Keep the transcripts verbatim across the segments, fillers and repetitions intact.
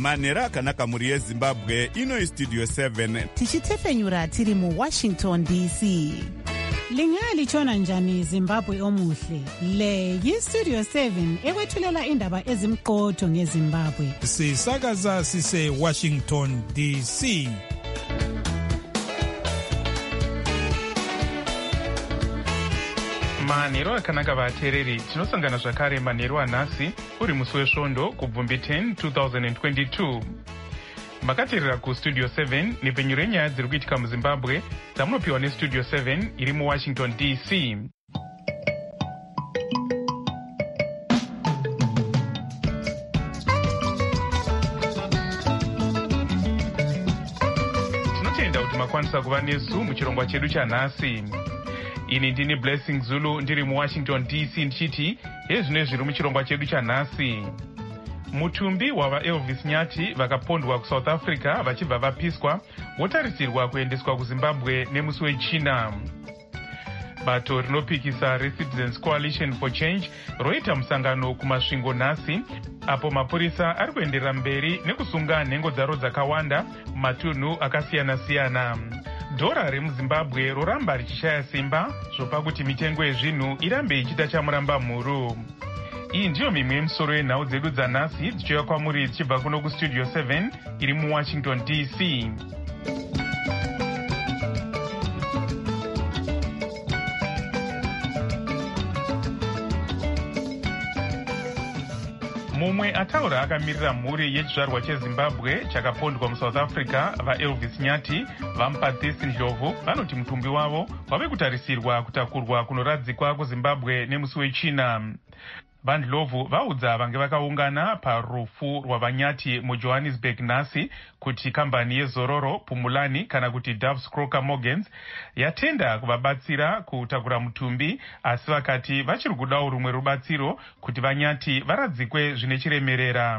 manhero akanaka mhuri yezimbabwe. Ino istudio seven tichitefenyura tiri muwashington D C. Lingalitshona njani Zimbabwe omuhle? Le yistudio seven ekwethulela indaba ezimqotho ngeZimbabwe. Sisakaza sise Washington D C. Manhero akanaka vateereri, tinosangana zvakare manhero anhasi uri musi wesvondo kubvumbi ten twenty twenty-two. Makateerera kustudio seven nepenyu renyaya dziri kuitika muZimbabwe dzamunopiwa nestudio seven iri muWashington D C. Tinotenda kuti makwanisa kuva nesu muchirongwa chedu chanhasi. Ini ndini Blessing Zulu ndiri muWashington D C ndichiti hezvino zviri muchirongwa chedu chanhasi. Mutumbi wava Elvis Nyati vakapondwa kuSouth Africa vachibva vapiswa votarisirwa kuendeswa kuZimbabwe nemusi wechina. Bato rinopikisa reCitizens Coalition for Change roita musangano kumasvingo nhasi apo mapurisa ari kuenderera mberi nekusunga nhengo dzaro dzakawanda mumatunhu akasiyana-siyana. Dhora remuZimbabwe roramba richishaya simba zvopa kuti mitengo yezvinhu irambe ichita chamuramba mhuru. Iyi ndiyo mimwe yemisoro yenhau dzedu dzanhasi dzichiuya kwamuri dzichibva kuno kustudio seven iri muWashington D C. Mumwe ataura akamirira mhuri yechizvarwa cheZimbabwe chakapondwa muSouth Africa vaElvis Nyati vaMupatsisi Ndlovu vanoti mutumbi wavo wave kutarisirwa kutakurwa kunoradzikwa kuZimbabwe nemusi wechina. VaNdlovu vaudza vange vakaungana parufu rwavanyati muJohannesburg nhasi kuti kambani yezororo Pumulani kana kuti Doves Crocker Morgans yatenda kuvabatsira kutakura mutumbi, asi vakati vachiri kudawo rumwe rubatsiro kuti vanyati varadzikwe zvine chiremerera.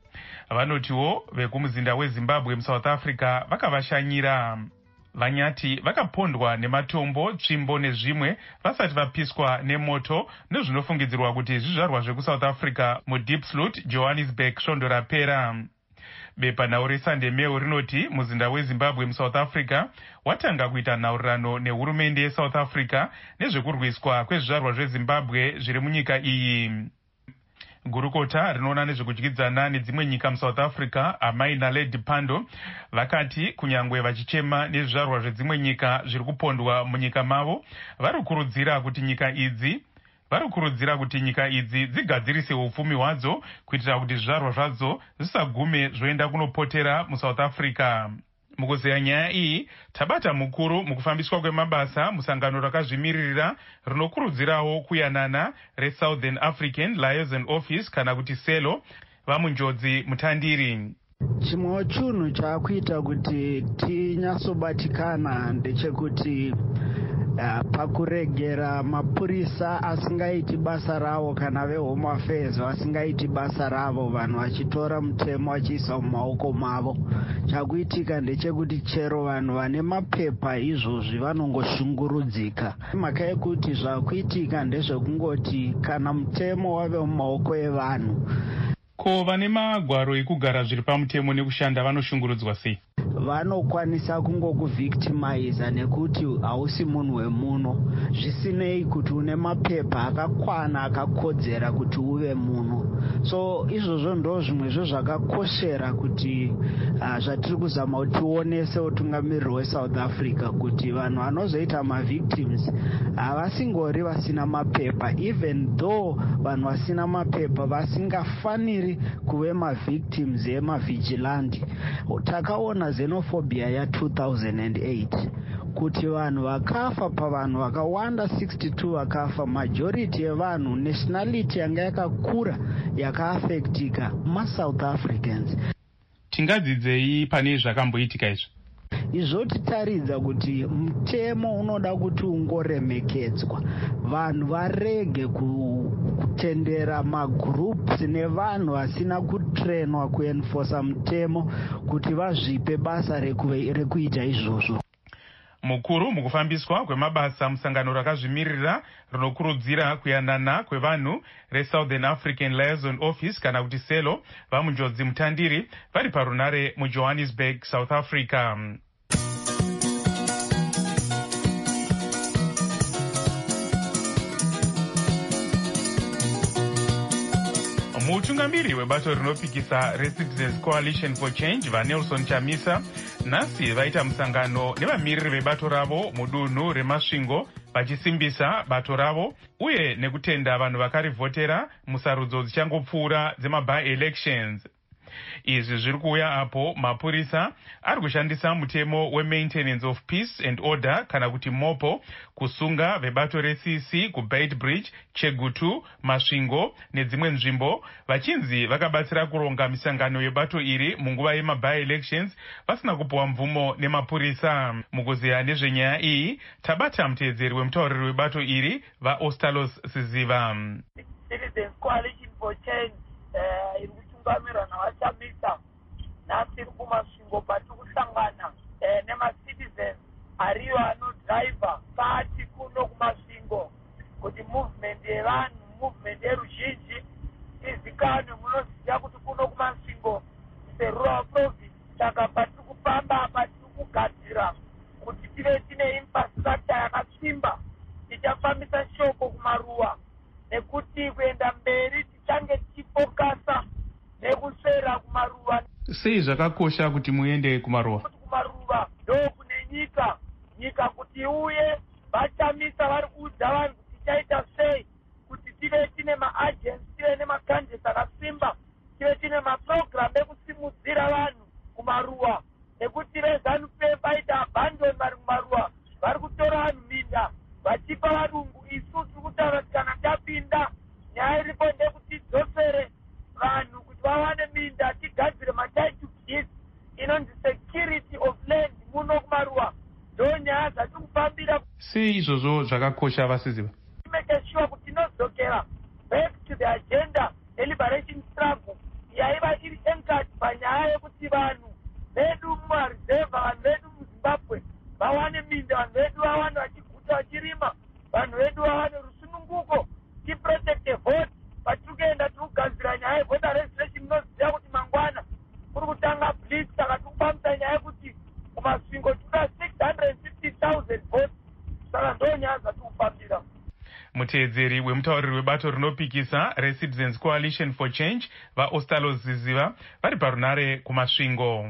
Vanotiwo vekumuzinda weZimbabwe muSouth Africa vakavashanyira. Vanyati vakapondwa nematombo, tsvimbo nezvimwe vasati vapiswa nemoto nezvinofungidzirwa kuti zvizvarwa zvekuSouth Africa muDiepsloot, Johannesburg svondo rapera. Bepa nhau reSunday Mail rinoti muzinda weZimbabwe muSouth Africa watanga kuita nhaurirano nehurumende yeSouth Africa nezvekurwiswa kwezvizvarwa zveZimbabwe zviri munyika iyi. Gurukota rinoona nezvekudyidzana nedzimwe nyika muSouth Africa, Amai Naledi Pandor, vakati kunyangwe vachichema nezvizvarwa zvedzimwe nyika zviri kupondwa munyika mavo, vari kurudzira kuti nyika idzi vari kurudzira kuti nyika idzi dzigadzirise upfumi hwadzo kuitira kuti zvizvarwa zvadzo zvisagume zvoenda kunopotera muSouth Africa. Mukuzeya nyaya iyi, tabata mukuru mukufambiswa kwemabasa musangano rakazvimiririra rinokurudzirawo kuyanana reSouthern African Liaison Office kana kuti SELO vamunjodzi mutandiri. Chimwe chinhu chakuita kuti tinyatsobatikana ndechekuti Uh, pakuregera mapurisa asingaiti basa ravo kana veHome Affairs vasingaiti basa ravo, vanhu vachitora mutemo vachiisa mumaoko mavo. Chakuitika ndechekuti chero vanhu vane mapepa izvozvi vanongoshungurudzika. Mhaka yekuti zvakuitika ndezvekungoti kana mutemo wave mumaoko evanhu. Ko vane magwaro ekugara zviri pamutemo nekushanda vanoshungurudzwa sei? Vanokwanisa kungokuvictimiza nekuti hausi munhu wemuno, zvisinei kuti une mapepa akakwana akakodzera kuti uve muno. So izvozvo ndo zvimwezvo zvakakoshera kuti uh, zvatiri kuzama kuti tionese utungamiriri weSouth Africa kuti vanhu vanozoita mavictims havasingori vasina mapepa, even though vanhu vasina mapepa vasingafaniri kuve mavictims emavigilandi. Takaona xenophobia ya two thousand eight kuti vanhu vakafa pavanhu vakawanda sixty-two vakafa, majority yevanhu nationality yanga yakakura yakaafektika maSouth Africans. Tingadzidzei pane zvakamboitika izvo? Izvotitaridza kuti mutemo unoda kuti ungoremekedzwa, vanhu varege kutendera magroups nevanhu vasina kutrenwa kuenforsa mutemo kuti vazvipe basa rekuita izvozvo. Mukuru mukufambiswa kwemabasa musangano rakazvimirira rinokurudzira kuyanana kwevanhu reSouthern African Liaison Office kana kuti selo vamunjodzi mutandiri vari parunare muJohannesburg, South Africa. Mutungamiri webato rinopikisa reCitizens Coalition for Change vaNelson Chamisa nhasi vaita musangano nevamiriri vebato ravo mudunhu reMasvingo vachisimbisa bato ravo uye nekutenda vanhu vakarivhotera musarudzo dzichangopfuura dzema-by-elections. Izvi zviri kuuya apo mapurisa ari kushandisa mutemo we-Maintenance of Peace and Order kana kuti mopo kusunga vebato re-C C kuBeitbridge, Chegutu, Masvingo nedzimwe nzvimbo vachinzi vakabatsira kuronga misangano yebato iri munguva yema-by-elections vasina kupuwa mvumo nemapurisa. Mukuziya nezvenyaya iyi tabata muteedzeri wemutauriri webato iri vaOstalos Siziva. Citizens Coalition for Change iri kutungamirwa navachamisa nhasi kumasvingo pati kusangana nemacitizens ariyo anodhiraivha kati kuno kumasvingo kuti movement yevanhu movement yeruzhinji izikanwe. Munoziva kuti kuno kumasvingo serural province saka pati kupamba pati kugadzira kuti tive tine infrastructure yakasimba tichafambisa shoko kumaruwa nekuti kuenda mberi tichange tichifokasa nekusera kumaruwa. Sei zvakakosha kuti muende kumaruwa? Kuti kumaruwa ndo kune nyika nyika kuti uye vachamisa vari kuudza vanhu kuti tichaita sei kuti tive tine maagency tive nemakanjesi akasimba tive tine maprogram ekusimudzira vanhu kumaruwa nekuti vezanu vaita abandon vari kumaruwa vari kutora vanhu minda vachipa varungu. Isu tiri kutaura kuti kana tapinda nyaya iripo ndekuti tidzosere vanhu kuti vawane minda tigadzire matitle deeds inonzi security of land muno kumaruwa ndo nyaya dzati kufambira. Sei izvozvo zvakakosha vasiziva? Make sure kuti tinodzokera back to the agenda deliberation struggle yaiva iri anchored panyaya yekuti vanhu vedu mumareserve vanhu vedu muZimbabwe vawane minda, vanhu vedu vawane vachiguta vachirima, vanhu vedu vawane rusununguko tiprotecte vote. Patiri kuenda tiri kugadzira nyaya yevoter registration munoziva kuti mangwana kuri kutanga blitz saka tiri kupamisa nyaya yekuti kumasvingo tinoda six hundred fifty thousand votes saka ndo nyaya dzatiri kufambira. Muteedzeri wemutauriri webato rinopikisa reCitizens Coalition for Change vaOstalos Siziva vari parunare kumasvingo.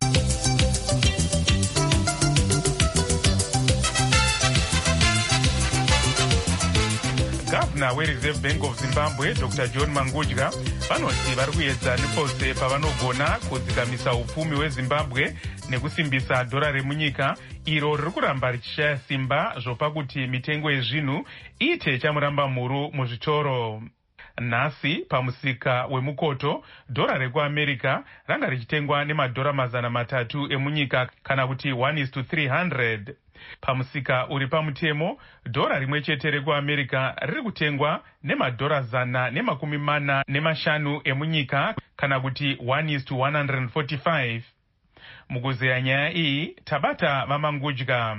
Gavana weReserve Bank of Zimbabwe Doctor John Mangudya vanoti vari kuedza nepose pavanogona kudzikamisa upfumi hweZimbabwe nekusimbisa dhora remunyika iro riri kuramba richishaya simba zvopa kuti mitengo yezvinhu iite chamuramba mhuru muzvitoro. Nhasi pamusika wemukoto dhora rekuAmerica ranga richitengwa nemadhora mazana matatu emunyika kana kuti one is to three hundred. Pamusika uri pamutemo dhora rimwe chete rekuAmerica riri kutengwa nemadhora zana nemakumi mana nemashanu emunyika kana kuti one is to one hundred forty-five. Mukuzeya nyaya iyi tabata vaMangudya.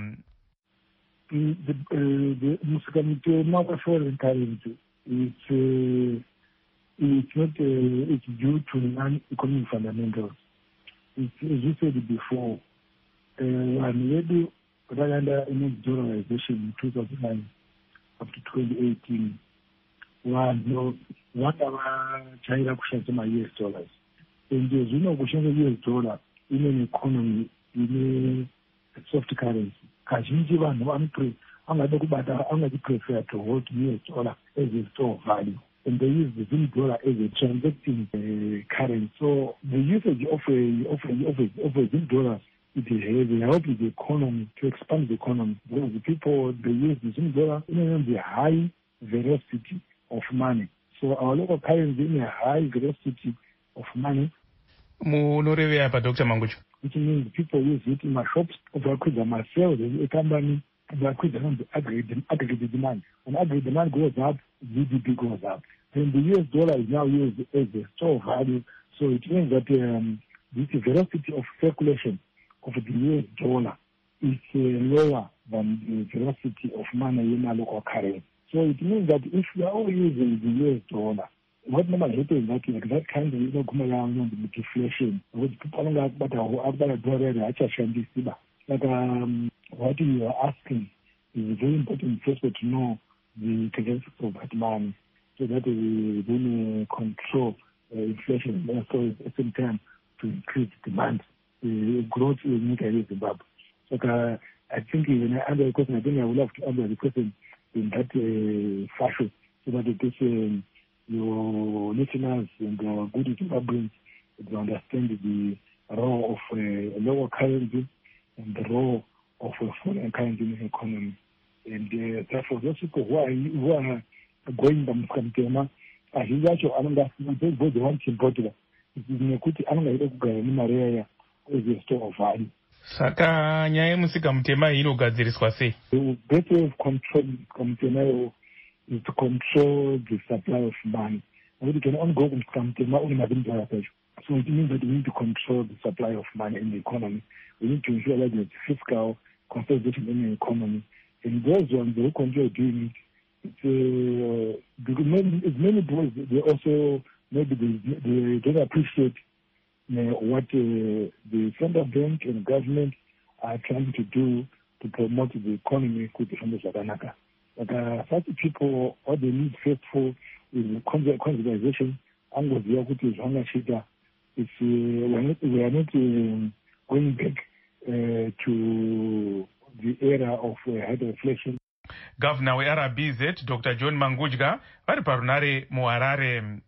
Musika mutema weforeign currency it's uh, it's not uh, it's due to non-economic fundamentals. It's, as you said before, vanhu vedu vakaenda ine-dollarization in two thousand nine up to twenty eighteen. Vanhu vanga vajaira kushandisa ma-U S dollars. Ende zvino kushandisa U S dollar ine economy ine soft currency. Kazhinji vanhu vanopre angade kubata angade prefer to hold U S dollar as a store of value. And they use the Zim dollar as a transacting uh, currency. So the usage of a of a of a, of a Zim dollar it has helped the economy to expand the economy because the people they use the Zim dollar in the high velocity of money. So our local currency in a high velocity of money. Munorevera pa Doctor Mangudya. Which means people use it in my shops over my sales a company. The aggregate, aggregate demand. When aggregate demand goes up, G D P goes up. Then the U S dollar is now used as a store of value. So it means that um, this velocity of circulation of the U S dollar is uh, lower than the velocity of money in a local currency. So it means that if you are all using the U S dollar, what normally happens is that like that kind of, you know, come around on the deflation, which people don't like, but after a dollar, like um, what you are asking is very important first to know the characteristics of that money so that we then uh, control uh, inflation and also at the same time to increase demand, uh, growth in Zimbabwe. So uh, I think when I answer the question, I think I would love to answer the question in that uh, fashion so that it is um, your listeners and uh, good Zimbabweans to understand the role of uh, lower currency and the role of a foreign currency in the economy. And uh, therefore, those people who are, who are going to Mkamtema, I think that you are not going to want to import it. It is not good to analyze the the store of value. Saka nyaya musika mutema inogadziriswa sei? The better control Mkamtema is to control the supply of money. And we can only go to Mkamtema only having the So it means that we need to control the supply of money in the economy. We need to ensure that there's fiscal consolidation in the economy. And those ones who continue doing it, it's, uh, because many, many boys, they also, maybe they, they don't appreciate uh, what uh, the central bank and government are trying to do to promote the economy with the Zaganaka. But uh, such people, what they need first for is conservation. And what the equity is hunger shida. It's uh, we are not, we are not uh, going back uh, to the era of uh, hyperinflation. Governor we-R R B Z Doctor John Mangudya vari parunare muHarare.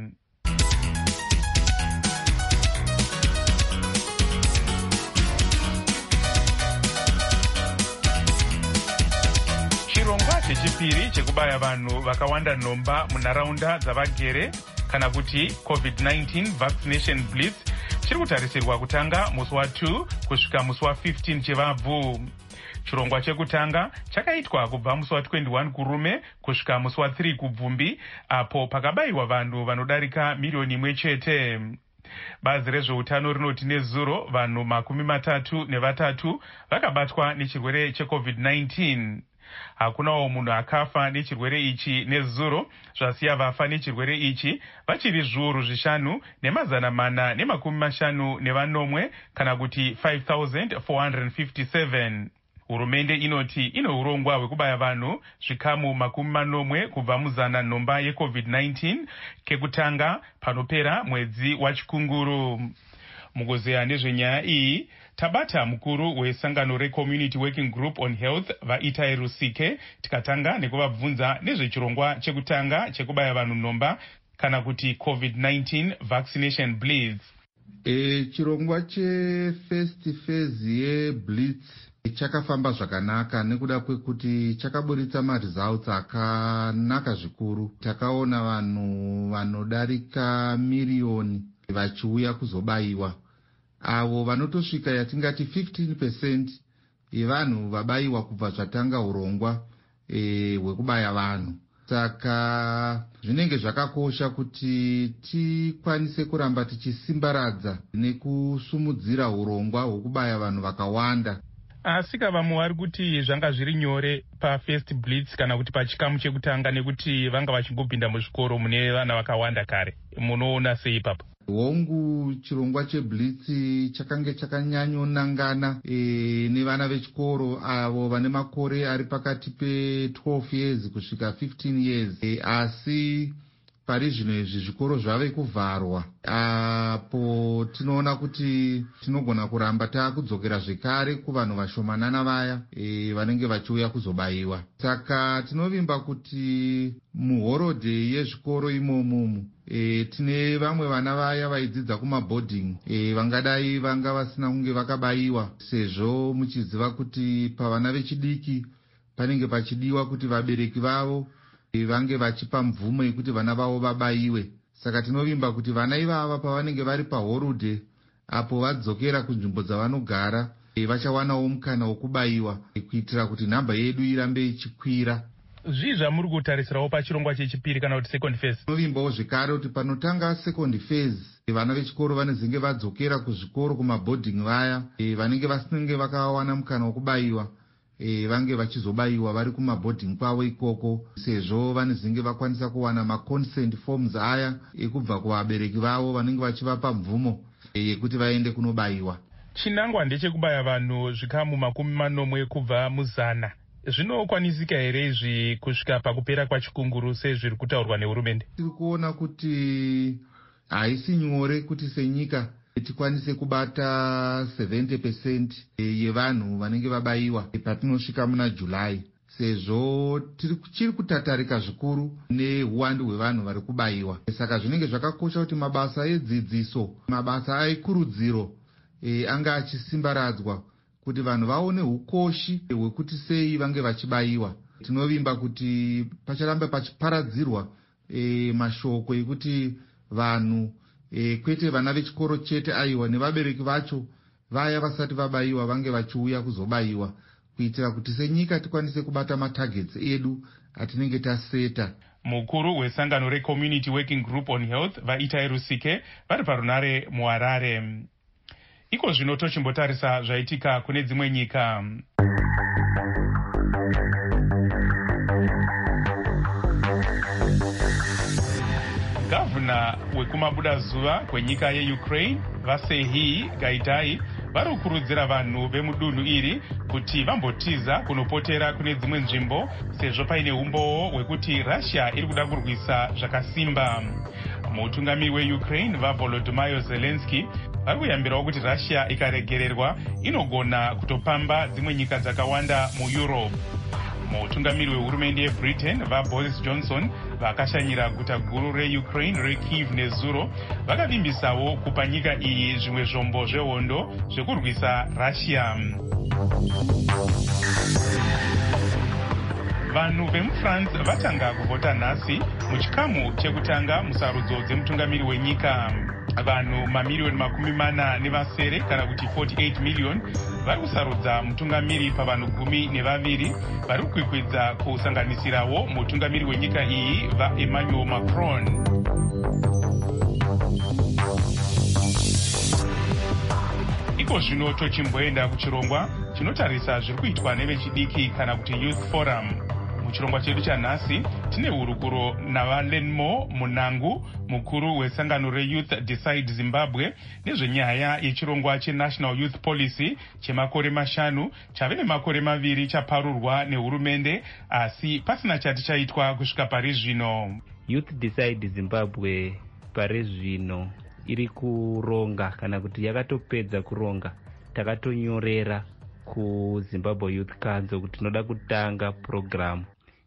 Chirongwa chechipiri chekubaya vanhu vakawanda nhomba munharaunda dzavagere kana kuti covid nineteen vaccination blitz chiri kutarisirwa kutanga musi wa2 kusvika musi wa15 chevabvu. Chirongwa chekutanga chakaitwa kubva musi wa21 kurume kusvika musi wa3 kubvumbi, apo pakabayiwa vanhu vanodarika miriyoni imwe chete. Bazi rezveutano rinoti nezuro vanhu makumi matatu nevatatu vakabatwa nechirwere checovid nineteen. Hakunawo munhu akafa nechirwere ichi nezuro, zvasiya vafa nechirwere ichi vachiri zviuru zvishanu nemazana mana nemakumi mashanu nevanomwe kana kuti five thousand four hundred fifty-seven. Hurumende inoti ine urongwa hwekubaya vanhu zvikamu makumi manomwe kubva muzana nhomba yecovid nineteen kekutanga panopera mwedzi wachikunguru. Mukuzeya nezvenyaya iyi tabata mukuru wesangano reCommunity Working Group on Health vaItai Rusike tikatanga nekuvabvunza nezvechirongwa chekutanga chekubaya vanhu nhomba kana kuti covid nineteen vaccination blitz. E, chirongwa chefirst phase yeblitz chakafamba zvakanaka nekuda kwekuti chakaburitsa maresults akanaka zvikuru. Takaona vanhu vanodarika miriyoni vachiuya kuzobayiwa, avo vanotosvika yatingati fifteen percent yevanhu vabayiwa kubva zvatanga urongwa hwekubaya e, vanhu. Saka zvinenge zvakakosha kuti tikwanise kuramba tichisimbaradza nekusumudzira urongwa hwekubaya vanhu vakawanda. Asika vamwe vari kuti zvanga zviri nyore pafirst blitz kana kuti pachikamu chekutanga nekuti vanga vachingopinda muzvikoro mune vana vakawanda kare. Munoona sei ipapo? Hongu chirongwa cheblitz chakange chakanyanyonangana e, nevana vechikoro avo vane makore ari pakati pe twelve years kusvika fifteen years. E, asi pari zvino izvi zvikoro zvave kuvharwa, apo tinoona kuti tinogona kuramba takudzokera zvekare kuvanhu vashomanana vaya e, vanenge vachiuya kuzobayiwa. Saka tinovimba kuti muhorodhe yezvikoro imomumu e, tine vamwe vana vaya vaidzidza kumaboarding e, vangadai vanga vasina kunge vakabayiwa, sezvo muchiziva kuti pavana vechidiki panenge pachidiwa kuti vabereki vavo vange vachipa mvumo yekuti vana vavo vabayiwe. Saka tinovimba kuti vana ivava pavanenge vari pahorudhe apo vadzokera kunzvimbo dzavanogara e, vachawanawo mukana wokubayiwa e, kuitira kuti nhamba yedu irambe ichikwira. zvii zvamuri kutarisirawo pachirongwa chechipiri kana kuti second phase? Tinovimbawo zvekare kuti panotanga second phase vana vechikoro vanezenge vadzokera kuzvikoro kumaboarding vaya e, vanenge vasinenge vakawana mukana wekubayiwa e, vange vachizobayiwa vari kumaboarding kwavo ikoko, sezvo vanezenge vakwanisa kuwana maconsent forms aya ekubva kuvabereki vavo vanenge vachivapa mvumo yekuti e, vaende kunobayiwa. Chinangwa ndechekubaya vanhu zvikamu makumi manomwe kubva muzana. Zvinokwanisika here izvi kusvika pakupera kwachikunguru sezviri kutaurwa nehurumende? Tiri kuona kuti haisi nyore kuti senyika tikwanise kubata seventy percent yevanhu vanenge vabayiwa patinosvika muna July, sezvo tiri kutatarika zvikuru neuwandu hwevanhu vari kubayiwa. Saka zvinenge zvakakosha kuti mabasa edzidziso, mabasa ekurudziro e, anga achisimbaradzwa kuti vanhu vaone ukoshi hwekuti sei vange vachibayiwa. Tinovimba kuti pacharamba pachiparadzirwa e, mashoko ekuti vanhu e, kwete vana vechikoro chete aiwa nevabereki vacho vaya vasati vabayiwa vange vachiuya kuzobayiwa, kuitira kuti senyika tikwanise kubata matargets edu atinenge taseta. Mukuru wesangano reCommunity Working Group on Health vaItai Rusike vari parunare muHarare. Iko zvino tochimbotarisa zvaitika kune dzimwe nyika. Gavana wekumabuda zuva kwenyika yeUkraine vaSerhiy Gaidai vari kukurudzira vanhu vemudunhu iri kuti vambotiza kunopotera kune dzimwe nzvimbo sezvo paine umbowo hwekuti Russia iri kuda kurwisa zvakasimba. Mutungamiri weUkraine vaVolodymyr Zelensky vari kuyambirawo kuti Russia ikaregererwa inogona kutopamba dzimwe nyika dzakawanda muEurope. Mutungamiri wehurumende yeBritain vaBoris Johnson vakashanyira guta guru reUkraine reKyiv nezuro vakavimbisawo kupa nyika iyi zvimwe zvombo zvehondo zvekurwisa Russia. Vanhu vemuFrance vatanga kuvhota nhasi muchikamu chekutanga musarudzo dzemutungamiri wenyika. Vanhu mamiriyoni makumi mana nevasere kana kuti forty-eight million vari kusarudza mutungamiri pavanhu gumi nevaviri vari kukwikwidza kusanganisirawo mutungamiri wenyika iyi vaEmmanuel Macron. Iko zvino tochimboenda kuchirongwa chinotarisa zviri kuitwa nevechidiki kana kuti Youth Forum. Muchirongwa chedu chanhasi tine hurukuro naValenmo Munangu, mukuru wesangano reYouth Decide Zimbabwe, nezvenyaya yechirongwa cheNational Youth Policy chemakore mashanu chave nemakore maviri chaparurwa nehurumende asi pasina chati chaitwa kusvika pari zvino. Youth Decide Zimbabwe pari zvino iri kuronga kana kuti yakatopedza kuronga. Takatonyorera kuZimbabwe Youth Council kuti tinoda kutanga program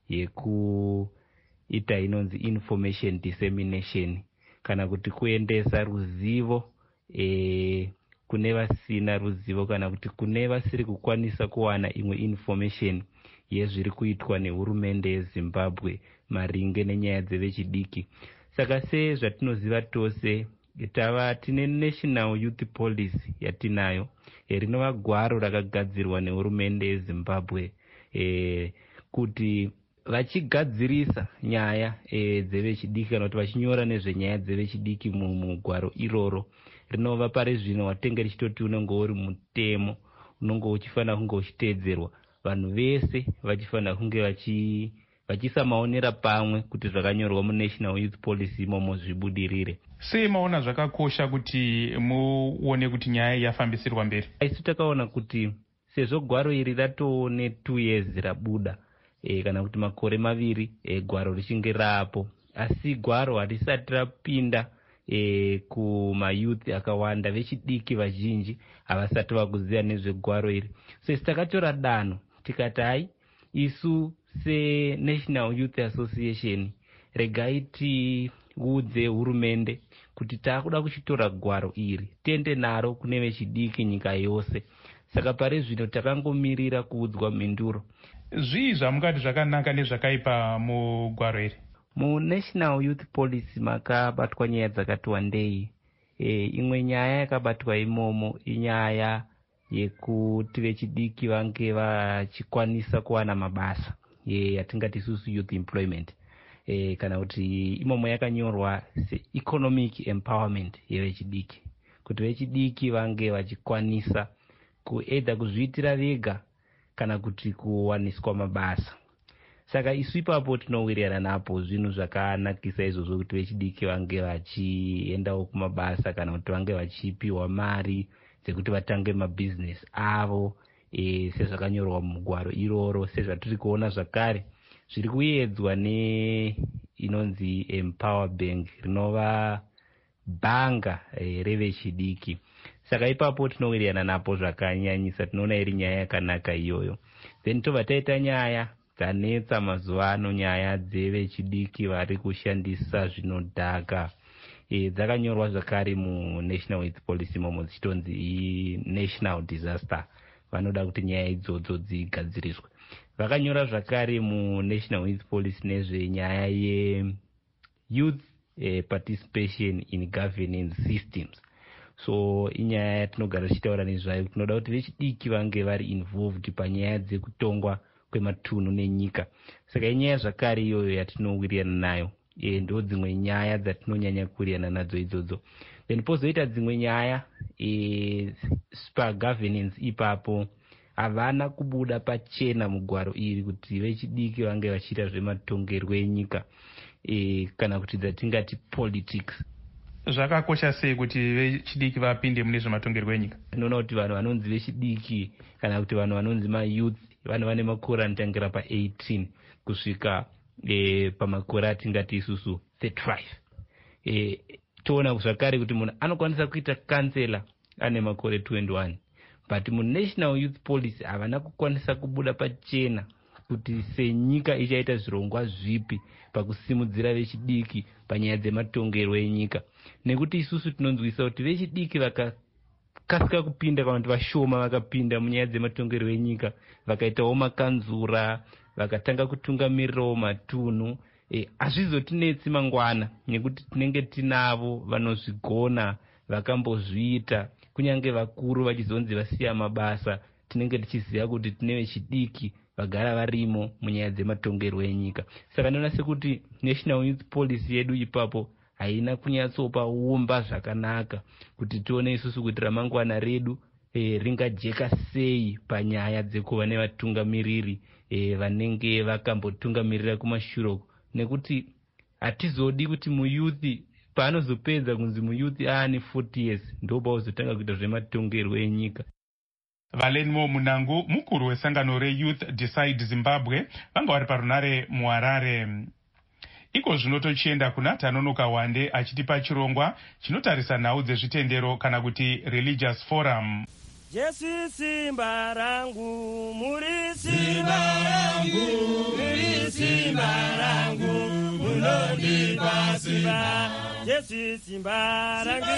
yekuita inonzi information dissemination kana kuti kuendesa ruzivo e, kune vasina ruzivo kana kuti kune vasiri kukwanisa kuwana imwe information yezviri kuitwa nehurumende yeZimbabwe maringe nenyaya dzevechidiki. Saka sezvatinoziva tose tava tine National Youth Policy yatinayo e, rinova gwaro rakagadzirwa nehurumende yeZimbabwe e, kuti vachigadzirisa nyaya e, dzevechidiki kana kuti vachinyora nezvenyaya dzevechidiki mugwaro iroro rinova pari zvino watenge richitoti unenge uri mutemo unenge uchifanira kunge uchiteedzerwa. Vanhu vese vachifanira kunge vachi vachisamaonera pamwe kuti zvakanyorwa muNational Youth Policy imomo zvibudirire. Sei maona zvakakosha kuti muone kuti nyaya yafambisirwa mberi? Isu takaona kuti sezvo gwaro iri ratone two years rabuda e, kana kuti makore maviri e, gwaro richinge rapo asi gwaro harisati rapinda e, kumayouth akawanda vechidiki vazhinji havasati vakuziva nezvegwaro iri. So isi takatora danho tikati hai isu seNational Youth Association regai tiudze hurumende kuti takuda kuchitora gwaro iri tiende naro kune vechidiki nyika yose. Saka pari zvino takangomirira kuudzwa mhinduro. Zvii zvamungati zvakanaka nezvakaipa mugwaro iri? MuNational Youth Policy makabatwa nyaya dzakati wandei. E, imwe nyaya yakabatwa imomo inyaya yekuti vechidiki vange vachikwanisa kuwana mabasa. yatingati isusu youth employment e, kana kuti imomo yakanyorwa se-economic empowerment yevechidiki, kuti vechidiki vange vachikwanisa kuedha kuzviitira vega kana kuti kuwaniswa mabasa. Saka isu ipapo tinowirirana napo zvinhu zvakanakisa izvozvo kuti vechidiki vange vachiendawo kumabasa kana kuti vange vachipiwa mari dzekuti vatange mabhizinesi avo e, sezvakanyorwa mugwaro iroro, sezvatiri kuona zvakare zviri kuedzwa neinonzi Empower Bank rinova bhanga e, revechidiki. Saka ipapo tinowirirana napo zvakanyanyisa, tinoona iri nyaya yakanaka iyoyo. Then tobva taita nyaya dzanetsa mazuva ano, nyaya dzevechidiki vari kushandisa zvinodhaka. E, dzakanyorwa zvakare muNational Youth Policy momo dzichitonzi national disaster, vanoda kuti nyaya idzodzo dzigadziriswe. Vakanyora zvakare muNational Youth Policy nezvenyaya ye-youth eh, participation in governance systems. So inyaya yatinogara tichitaura nezvayo, tinoda kuti vechidiki vange vari involved panyaya dzekutongwa kwematunhu nenyika. Saka inyaya zvakare iyoyo yatinowirirana nayo, e, ndo dzimwe nyaya dzatinonyanya kuwirirana nadzo idzodzo. Then pozoita dzimwe nyaya e, pagovernance ipapo havana kubuda pachena mugwaro iri kuti vechidiki vange vachiita zvematongerwo enyika e, kana kuti dzatingati politics. Zvakakosha sei kuti vechidiki vapinde mune zvematongerwo enyika? Tinoona kuti vanhu vanonzi vechidiki kana kuti vanhu vanonzi mayouth vanhu vane makore anotangira pa-eighteen kusvika e, pamakore atingati isusu thirty-five. E, toona zvakare kuti munhu anokwanisa kuita kansela ane makore twenty-one. But muNational Youth Policy havana kukwanisa kubuda pachena kuti senyika ichaita zvirongwa zvipi pakusimudzira vechidiki panyaya dzematongerwo enyika. Nekuti isusu tinonzwisa kuti vechidiki vakakasika kupinda kana kuti vashoma vakapinda munyaya dzematongerwo enyika, vakaitawo makanzura, vakatanga kutungamirirawo matunhu, e, hazvizotinetsi mangwana nekuti tinenge tinavo vanozvigona, vakambozviita. Kunyange vakuru vachizonzi vasiya mabasa, tinenge tichiziva kuti tine vechidiki vagara varimo munyaya dzematongerwo enyika. Saka ndinoona sekuti National Youth Policy yedu ipapo haina kunyatsopa umba zvakanaka kuti tione isusu kuti ramangwana redu e, ringajeka sei panyaya dzekuva nevatungamiriri e, vanenge vakambotungamirira kumashure, nekuti hatizodi kuti muyuthi paanozopedza kunzi muyuthi aane forty years ndo pauzotanga kuita zvematongerwo enyika. Valenmo Munangu, mukuru wesangano reYouth Decide Zimbabwe, vanga vari parunare muHarare. Iko zvino tochienda kuna Tanonoka Wande achitipa chirongwa chinotarisa nhau dzezvitendero kana kuti religious forum. Jesu simba rangu, muri simba rangu, muri simba rangu, munondipa simba. Jesu simba rangu,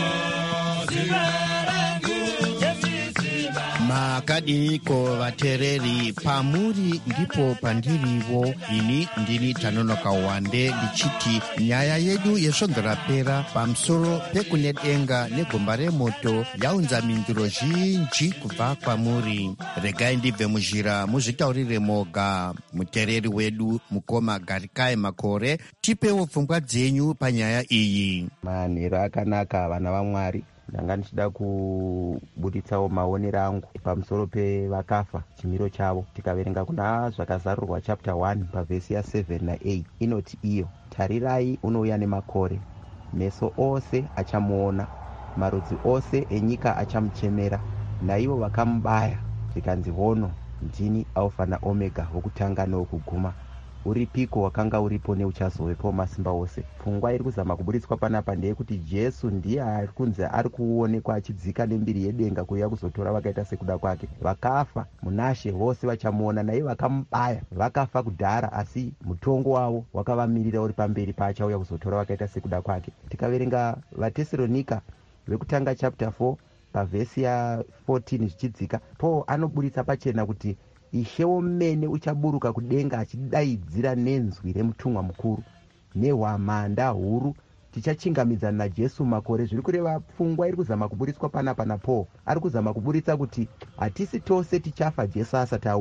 simba rangu, Jesu simba. Makadiniko vatereri, pamuri ndipo pandirivo. Ini ndini Tanonoka Wande ndichiti nyaya yedu yesvonzorapera pamusoro pekunedenga negomba remoto yaunza mindiro zhinji kubva kwamuri. Regai ndibve muzhira muzvitaurire moga. Mutereri wedu mukoma Garikai Makore, tipewo pfungwa dzenyu panyaya iyi. Manhero akanaka vana vaMwari. Ndanga ndichida kubuditsawo maonero angu pamusoro pevakafa chimiro chavo. Tikaverenga kuna zvakazarurwa chapter one pavhesi ya seven na eight inoti iyo, tarirai unouya nemakore, meso ose achamuona, marudzi ose enyika achamuchemera, naivo vakamubaya zvikanzi hono ndini Alpha na Omega, wokutanga newokuguma. Uripiko wakanga uripo neuchazovepo masimba ose. Pfungwa iri kuzama kuburitswa panapa ndeyekuti Jesu ndiye ari kunzi ari kuonekwa achidzika nembiri yedenga kuuya kuzotora vakaita sekuda kwake. Vakafa munashe vose vachamuona, naiye vakamubaya vakafa kudhara, asi mutongo wavo wakavamirira uri pamberi paachauya kuzotora vakaita sekuda kwake. Tikaverenga vaTesalonika vekutanga chapter four pavhesi ya fourteen zvichidzika, Paul anoburitsa pachena kuti Ishe womene uchaburuka kudenga achidaidzira nenzwi remutumwa mukuru nehwamanda huru, tichachingamidzana naJesu makore. Zviri kureva pfungwa iri kuzama kuburitswa panapa naPaul. Ari kuzama kuburitsa kuti hatisi tose tichafa Jesu asati auya.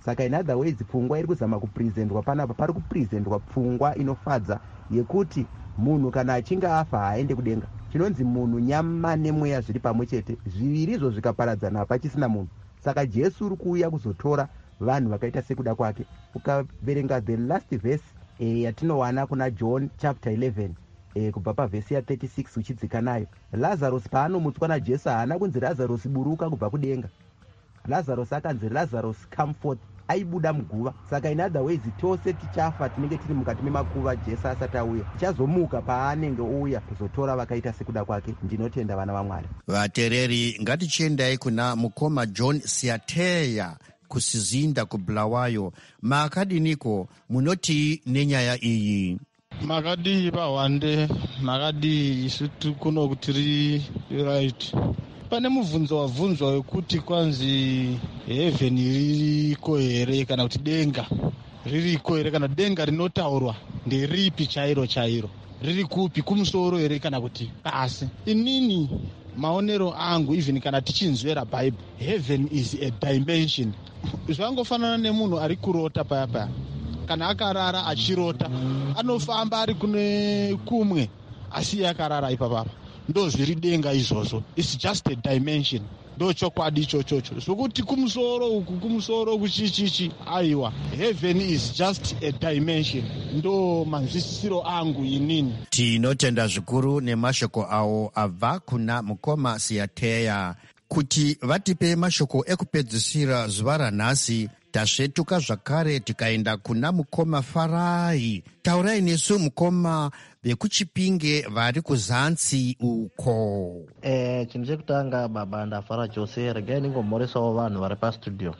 saka in other words pfungwa iri kuzama kupresentwa panapa pari kupresentwa pfungwa inofadza yekuti munhu kana achinge afa haaende kudenga. Chinonzi munhu nyama nemweya zviri pamwe chete, zvivirizvo zvikaparadzana hapachisina munhu. Saka Jesu uri kuuya kuzotora vanhu vakaita sekuda kwake. Ukaverenga the last verse e, yatinowana kuna John chapter eleven e, kubva pavhesi ya thirty-six uchidzika nayo, Lazarus paanomutswa naJesu haana kunzi Lazarus buruka kubva kudenga. Lazarus akanzi Lazarus come forth, aibuda muguva. Saka in other ways tose tichafa tinenge tiri mukati memakuva Jesu asati auya, tichazomuka paanenge ouya kuzotora vakaita sekuda kwake. Ndinotenda vana vaMwari. Vatereri, ngatichiendai kuna mukoma John Siateya kusizinda kuBulawayo. Makadiniko munoti nenyaya iyi? Makadi pawande, makadi isutu kuno kutiri right. Pane mubvunzo wabvunzwa wekuti kwanzi heaven ririko here kana kuti denga ririko here, kana denga rinotaurwa nderipi chairo chairo, riri kupi, kumusoro here kana kuti pasi. Inini maonero angu, even kana tichinzwera Bible, heaven is a dimension. Zvangofanana nemunhu ari kurota paya paya, kana akarara achirota anofamba ari kune kumwe asi akarara ipapapa. Ndo zviri denga izvozvo, it's just a dimension. Ndo chokwadi ichochocho, sokuti kumusoro uku kumusoro kuchichichi, aiwa, heaven is just a dimension. Ndo manzwisisiro angu inini. Tinotenda zvikuru nemashoko awo abva kuna mukoma Siateya. Kuti vatipe mashoko ekupedzisira zuva ranhasi, tasvetuka zvakare tikaenda kuna mukoma Farai. Taurai nesu mukoma vekuChipinge vari kuzansi uko. Eh, chinhu chekutanga baba ndafara chose, regai ningomhoresawo vanhu vari pastudio.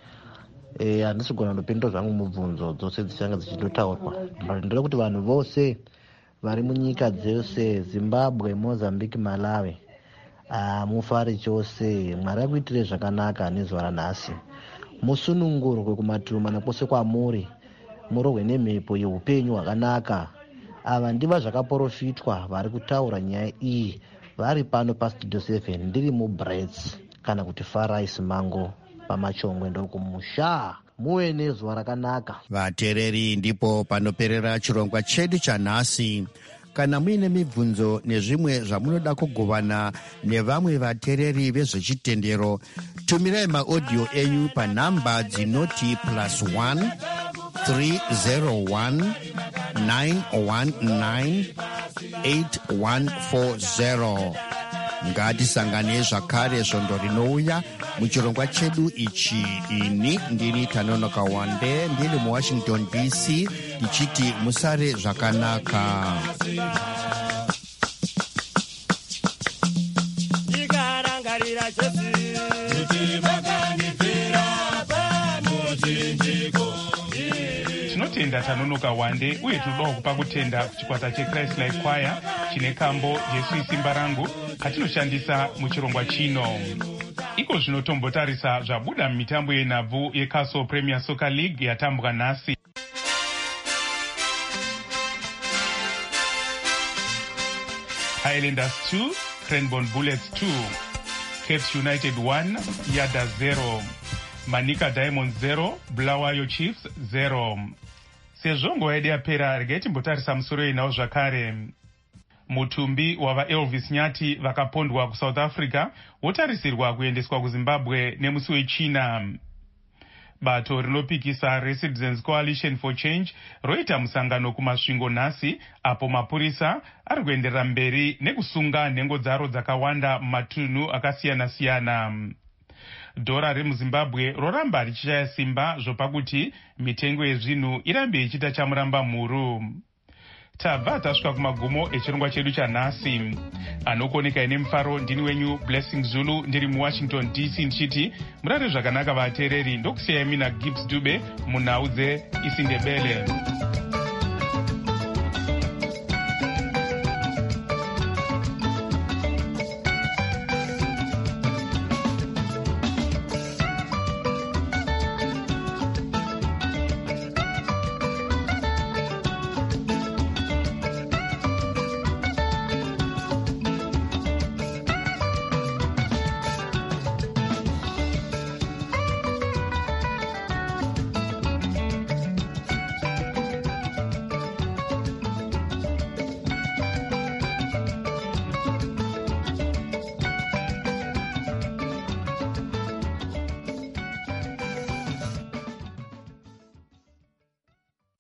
Eh, handisi kugona ndopindura zvangu mubvunzo dzose dzichanga dzichitotaurwa. Ndinoda kuti vanhu vose vari munyika dzose, Zimbabwe, Mozambique, Malawi, ah, mufare chose. Mwari akuitire zvakanaka nezuva ranhasi. Musunungurwe kumativi mana kwose kwamuri, murohwe nemhepo yeupenyu hwakanaka. Ava ndiva zvakaprofitwa vari kutaura nyaya iyi vari pano pastudio seven, ndiri muBrits kana kuti Farai Simango pamachongwe ndokumusha. Muwe nezuva rakanaka vatereri. Ndipo panoperera chirongwa chedu chanhasi. Kana muine mibvunzo nezvimwe zvamunoda kugovana nevamwe vatereri vezvechitendero, tumirai maaudio enyu panhamba dzinoti plus one three zero one nine one nine eight one four zero. Ngatisangane zvakare svondo rinouya muchirongwa chedu ichi. Ini ndini Tanonoka Wande, ndiri muWashington D C, tichiti musare zvakanaka. Ikarangarira Jesu kuti vakanipfira pamuchinjiko. Tinotenda Tanonoka Wande uye tinodawo kupa kutenda kuchikwata cheChrist Life Choir chine kambo Jesu isimba rangu katinoshandisa muchirongwa chino. Iko zvinotombotarisa zvabuda mumitambo yenhabvu yeCastle Premier Soccer League yatambwa nhasi. Highlanders two, Cranbourne Bullets two, Cape United one, Yada zero, Manika Diamonds zero, Bulawayo Chiefs zero. Sezvo nguva yedu yapera, regai timbotarisa musoro inawo zvakare. Mutumbi wavaElvis Nyati vakapondwa kuSouth Africa wotarisirwa kuendeswa kuZimbabwe nemusi wechina. Bato rinopikisa reCitizens Coalition for Change roita musangano kumasvingo nhasi, apo mapurisa ari kuenderera mberi nekusunga nhengo dzaro dzakawanda mumatunhu akasiyana-siyana. Dhora remuZimbabwe roramba richishaya simba zvopakuti mitengo yezvinhu irambe ichiita chamuramba mhuru. Tabva tasvika kumagumo echirongwa chedu chanhasi. Anokoneka ine mufaro ndini wenyu Blessing Zulu, ndiri muWashington D C ndichiti murare zvakanaka vatereri. Ndokusiyai mina Gibbs Dube munhau dzeIsindebele.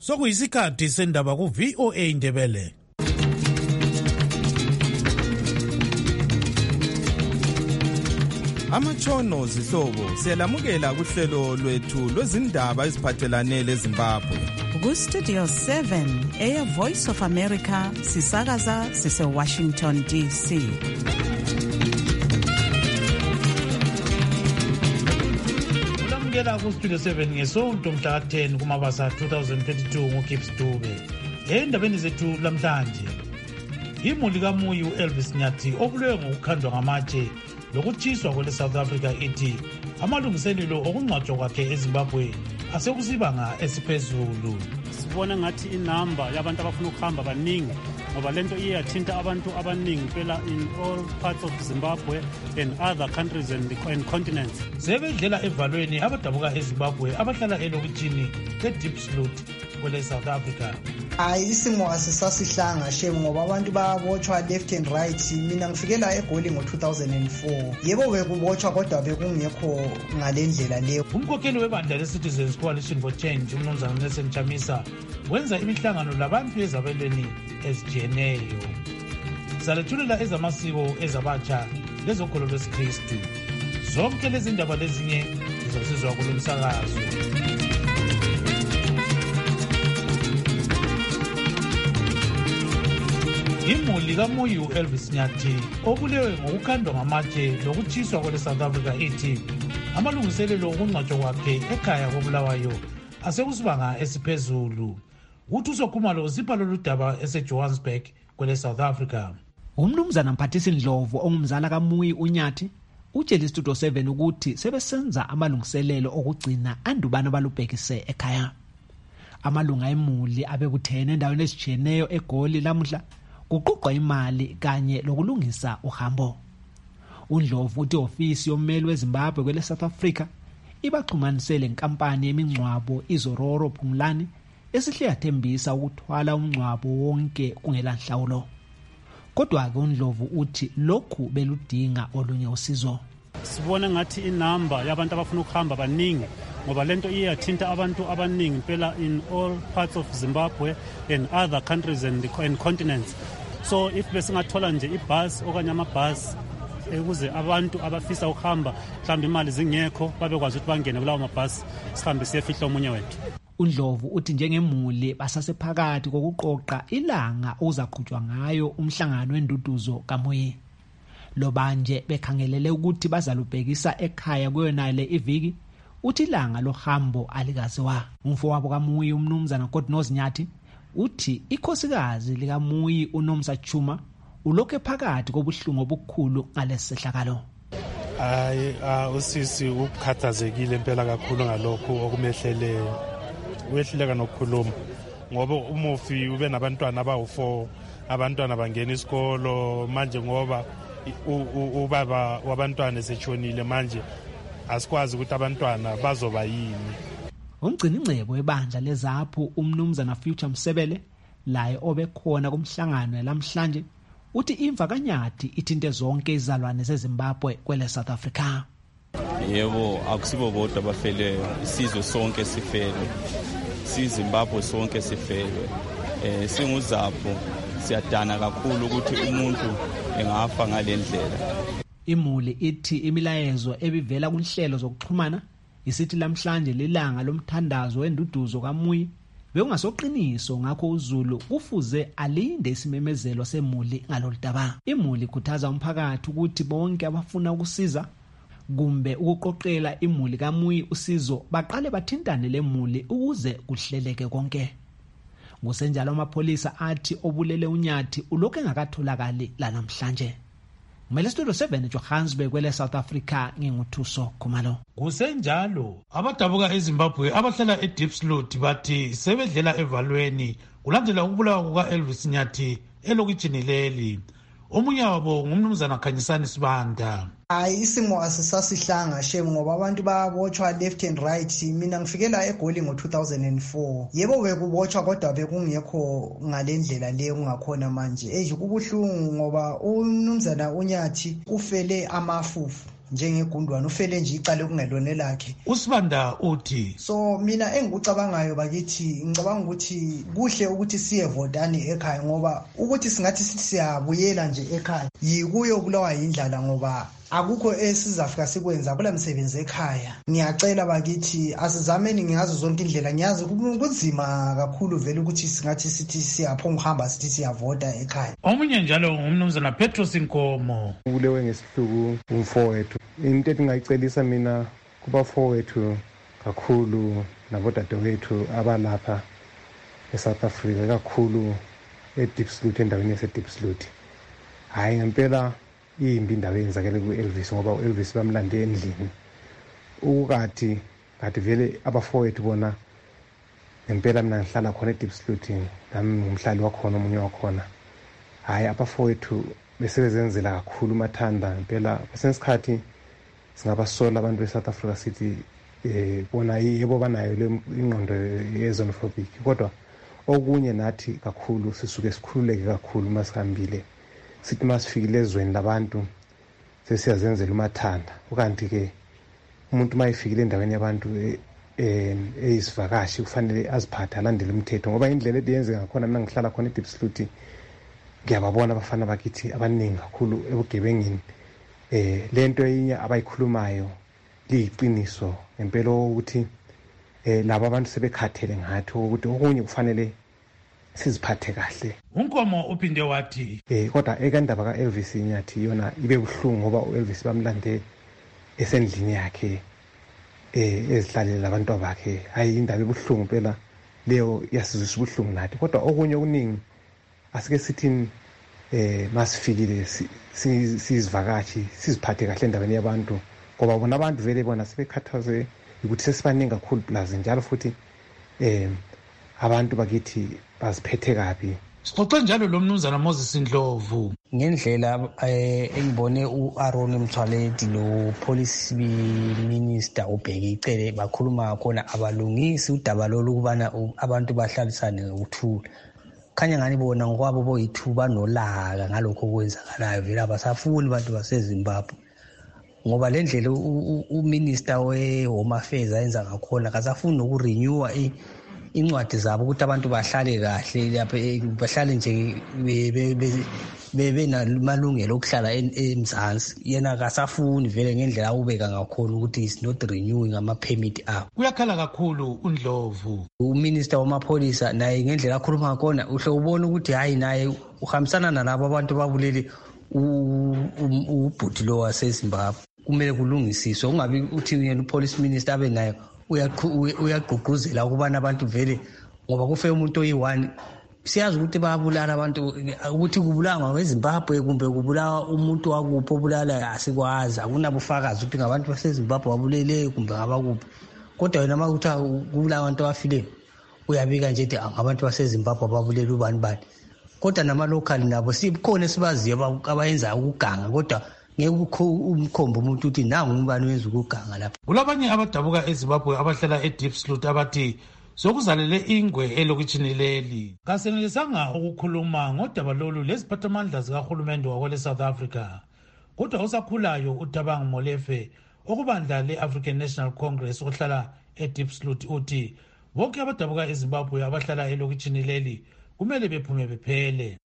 sokuyisikhathi sendaba ku-V O A Ndebele. Amatshono zihlobo siyalamukela kuhlelo lwethu lwezindaba eziphathelane leZimbabwe. Ku-Studio seven, Air Voice of America, sisakaza sise-Washington D C. Ulamukela ku-Studio seven ngesonto mhla ten kumabasa twenty twenty-two nguGibbs Dube. Endabeni zethu lamhlanje, imuli kaMuyi u-Elvis Nyathi obulewe ngokukhandwa ngamatshe lokutshiswa kwele South Africa ithi amalungiselelo okungcwatshwa kwakhe eZimbabwe asekusibanga esiphezulu. Sibona ngathi inamba yabantu abafuna ukuhamba baningi ngoba lento iye yathinta abantu abaningi phela in all parts of Zimbabwe and other countries and, and continents. Sebedlela evalweni abadabuka eZimbabwe abahlala elokitshini eDiepsloot kwele South Africa. Hayi isimo asisasihlanga shem ngoba abantu bayabotshwa left and right. Mina ngifikela eGoli ngo two thousand four. Yebo bekubotshwa kodwa bekungekho ngalendlela leyo. Umkhokheli webandla leCitizens Coalition for Change uMnumzana Nelson Chamisa wenza imihlangano labantu ezabelweni ezijiyeneyo. Salethulela ezamasiko ezabatsha lezokholo lwesiKristu. Zonke lezi ndaba lezinye zizosizwa kulo msakazo. Imuli kaMuyi u-Elvis Nyathi obulewe ngokukhandwa ngamatshe lokutshiswa kwele South Africa ithi amalungiselelo okungcwatshwa kwakhe ekhaya koBulawayo asekusibanga esiphezulu. Uthuso Khumalo uzipha lolu daba eseJohannesburg kwele South Africa. Umnumzana Mphathisi Ndlovu ongumzala kaMuyi uNyathi utshela iStudio seven ukuthi sebesenza amalungiselelo okugcina andubana balubhekise ekhaya. Amalunga emuli abekuthene endaweni ezijiyeneyo eGoli lamuhla kuqoqwa imali kanye lokulungisa uhambo. uNdlovu uthi ofisi yommeli weZimbabwe kwele South Africa ibaxhumanisele inkampani yemingcwabo iZororo Phumlani esihle yathembisa ukuthwala umngcwabo wonke kungela nhlawulo. Kodwa ke uNdlovu uthi lokhu beludinga olunye usizo. Sibona ngathi inamba yabantu abafuna ukuhamba baningi ngoba lento iye yathinta abantu abaningi phela in all parts of Zimbabwe and other countries and, and continents. So if besingathola nje ibus okanye amabus ukuze abantu abafisa ukuhamba mhlawumbe imali zingekho babekwazi ukuthi bangene kulawo mabus sihambe siyefihla omunye wethu. uNdlovu uthi njengemuli basasephakathi kokuqoqa ilanga ozaqhutshwa ngayo umhlangano wenduduzo kaMuyi. Lobanje bekhangelele ukuthi bazalubhekisa ekhaya kuyona le iviki uthi ilanga lohambo alikaziwa. Umfowabo kaMuyi uMnumzana Kodnozi Nyathi uthi ikhosikazi likaMuyi uNomsa Chuma ulokhe phakathi kobuhlungu obukhulu ngalesihlakalo. Hayi usisi ukhathazekile impela kakhulu ngalokho okumehleleyo. Uyehluleka nokukhuluma ngoba umufi ube nabantwana abawu four, abantwana bangena isikolo manje ngoba ubaba wabantwana esetshonile manje asikwazi ukuthi abantwana bazoba yini. Umgcini incebo ebandla leZaphu uMnumzana Future Msebele laye obekhona kumhlangano lamhlanje uthi imva kaNyathi ithinte zonke izalwane zeZimbabwe kwele South Africa. Yebo akusibo bodwa abafeleyo, isizwe sonke sifele, siZimbabwe sonke sifele. Eh singuZaphu siyadana kakhulu ukuthi umuntu engafa ngalendlela. Imuli ithi imilayezo ebivela kunhlelo zokuxhumana isithi lamhlanje lilanga lomthandazo wenduduzo kaMuyi bekungasoqiniso ngakho uZulu kufuze alinde isimemezelo semuli ngaloludaba. Imuli ikhuthaza umphakathi ukuthi bonke abafuna ukusiza kumbe ukuqoqela imuli kaMuyi usizo baqale bathintane lemuli ukuze kuhleleke konke. Ngosenjalo amapholisa athi obulele uNyathi ulokhu engakatholakali la namhlanje. Kumele Studio seven Johannesburg kwele South Africa nginguthuso Khumalo. Kusenjalo abadabuka eZimbabwe abahlala eDiepsloot bathi sebedlela evalweni kulandela ukubulawa kukaElvis Nyathi elokitshini leli. Omunye wabo ngumnumzana Khanyisani Sibanda. Hayi isimo asisasihlanga shem ngoba abantu bayabotshwa left and right. Mina ngifikela eGoli ngo two thousand four. Yebo bekubotshwa kodwa bekungekho ngalendlela leyo kungakhona manje. Eje kubuhlungu ngoba umnumzana uNyathi ufele amafufu. njengegundwane ufele nje icala kungelone lakhe. Usibanda uthi so mina engikucabangayo bakithi ngicabanga ukuthi kuhle ukuthi siye votani ekhaya ngoba ukuthi singathi sithi siyabuyela nje ekhaya yikuyo bulawa indlala ngoba akukho esizafika sikwenza kula msebenzi ekhaya. Ngiyacela bakithi asizameni ngazo zonke indlela, ngiyazi kunzima kakhulu vele ukuthi singathi sithi siyaphonga uhamba sithi siyavota ekhaya. Omunye njalo umnumzana Petros Inkomo. Kulewe ngesihluku umfowethu. Into engingayicelisa mina kubafowethu kakhulu nabodadewethu abalapha eSouth Africa kakhulu eDiepsloot endaweni yaseDiepsloot. Hayi ngempela imbi indaba eyenzakele ku-Elvis ngoba u-Elvis bamlande endlini. Ukukathi kathi vele abafowethu bona ngempela mina ngihlala khona eDiepsloot nami ngumhlali wakhona omunye wakhona. Hayi abafowethu besebenzenzela kakhulu mathanda ngempela kwesesikhathi singabasola abantu beSouth Africa City eh bona yebo banayo le ingqondo yezonophobic kodwa okunye nathi kakhulu sisuke sikhululeke kakhulu masihambile sithi masifikile ezweni labantu sesiyazenzela umathanda. Ukanti ke umuntu mayifikile endaweni yabantu eh eyisivakashi kufanele aziphathe alandele umthetho ngoba indlela ediyenzeka ngakhona mina ngihlala khona eDiepsloot ngiyababona abafana bakithi abaningi kakhulu ebugebengini. Eh lento enye abayikhulumayo liyiqiniso ngempela ukuthi eh laba abantu sebekhathele ngathi ukuthi okunye kufanele siziphathe kahle. Unkomo uphinde wathi eh kodwa ekandaba kaElvis Nyathi yona ibe buhlungu ngoba uElvis bamlande esendlini yakhe eh ezihlalela abantu bakhe. Hayi indaba ebuhlungu phela leyo yasizwisa ubuhlungu nathi kodwa okunye okuningi asike sithini eh masifikile sizivakashi siziphathe kahle endaweni yabantu ngoba bona abantu vele bona sebekhathaze ukuthi sesibaningi kakhulu plaza njalo futhi eh abantu bakithi baziphethe kabi. Sixoxe njalo lo mnumzana Moses Ndlovu ngendlela engibone uAaron Mthwaledi lo police minister ubheke icele bakhuluma khona abalungisi udaba lo lokubana abantu bahlalisane ukuthula. Khanya ngani bona ngokwabo boyithuba nolaka ngalokho okwenzakalayo vele abasafuni abantu baseZimbabwe ngoba lendlela uminister weHome Affairs ayenza ngakhona kasafuni nokurenewa incwadi zabo ukuthi abantu bahlale kahle lapha bahlale nje bebe namalungelo okuhlala eMzansi. Yena kasafuni vele ngendlela ubeka ngakhona ukuthi is not renewing ama permit abo. Kuyakhala kakhulu uNdlovu. Uminister wamapholisa naye ngendlela akhuluma ngakona uhle ubone ukuthi hayi naye uhambisana nalabo abantu babulele ubhuti lo waseZimbabwe. Kumele kulungisiswe ungabi uthi yena upolice minister abe naye uyagqugquzela ukubana abantu vele ngoba kufe umuntu oyi-one siyazi ukuthi bayabulala abantu ukuthi kubulawa kweZimbabwe kumbe kubulawa umuntu wakuphi obulala asikwazi akunabufakazi ukuthi ngabantu baseZimbabwe babulele kumbe ngabakuphi kodwa wena uma kuthi kubulawa abantu abafileyo uyabika nje ukuthi ngabantu baseZimbabwe babulele ubani bani kodwa nama-local nabo sikhona esibaziyo abayenza ukuganga kodwa ngeke umkhomba umuntu uthi nangu umbani wenza ukuganga lapha. Kulabanye abadabuka eZimbabwe abahlala eDiepsloot abathi sokuzalele ingwe elokitshini leli. Kasenelisanga ukukhuluma ngodaba lolu leziphathamandla zikahulumende wakwele South Africa. Kodwa usakhulayo uThabang Molefe okubandla le-African National Congress ohlala eDiepsloot uthi bonke abadabuka eZimbabwe abahlala elokitshini leli kumele bephume bephele.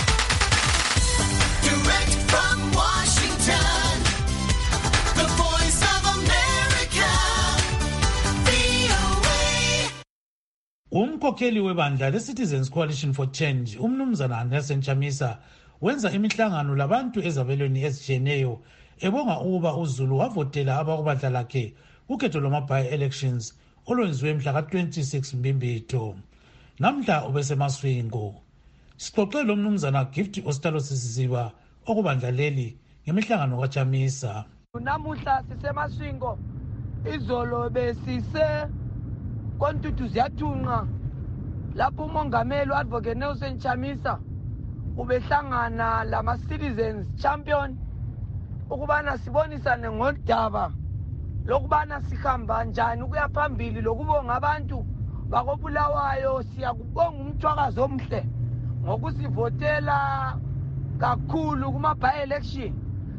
Direct from Washington, the voice of America, V O A. Umkhokheli webandla le-Citizens Coalition for Change, umnumzana Nelson Chamisa, wenza imihlangano labantu ezabelweni ezitshiyeneyo ebonga ukuba uZulu wavotela abakubandla lakhe ukhetho lwama-by-elections olwenziwe mhla ka-twenty-six Mbimbitho. Namhla ubesemaswingo. Sixoxe lo mnumzana Gift Ostalo Sisiziba okubandla leli ngemihlangano kaChamisa. Namuhla sisemaswingo izolo besise kontutu ziyathunqa lapho umongameli uAdvocate Nelson Chamisa ubehlangana lama citizens champion ukubana sibonisane ngodaba lokubana sihamba njani ukuya phambili lokubonga abantu bakobulawayo. Siyakubonga umthwakazo omhle ngokusivotela kakhulu kuma by election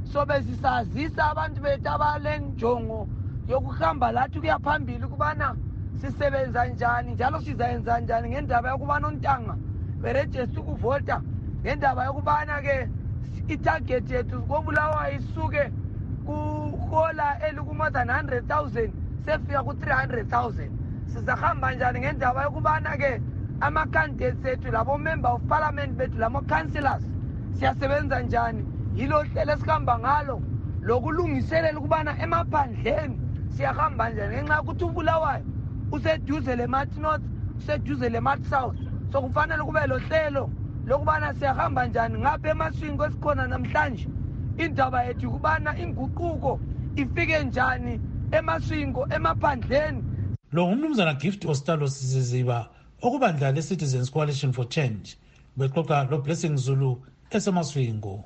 so besisazisa abantu bethu abalenjongo yokuhamba lathi kuya phambili kubana sisebenza njani njalo sizayenza njani ngendaba yokubana uNtanga berejeste ukuvota ngendaba yokubana ke itarget yethu koBulawayo isuke kuhola eliku-more than one hundred thousand sefika ku-three hundred thousand sizahamba njani ngendaba yokubana ke ama-candidates ethu labo-member of parliament bethu lamo-councillors siyasebenza njani yilo hlelo esihamba ngalo lokulungiselela ukubana emaphandleni siyahamba njani ngenxa yokuthi uBulawayo useduze le-Mart North useduze le-Mart South so kufanele kube lo hlelo lokubana siyahamba njani ngapha emaswingo esikhona namhlanje indaba yethu kubana inguquko ifike njani emaswingo emaphandleni. Lo ngumnumzana Gift Ostalo Siziziba okubandla le-Citizens Coalition for Change bexoxa lo Blessing Zulu esemaswingo.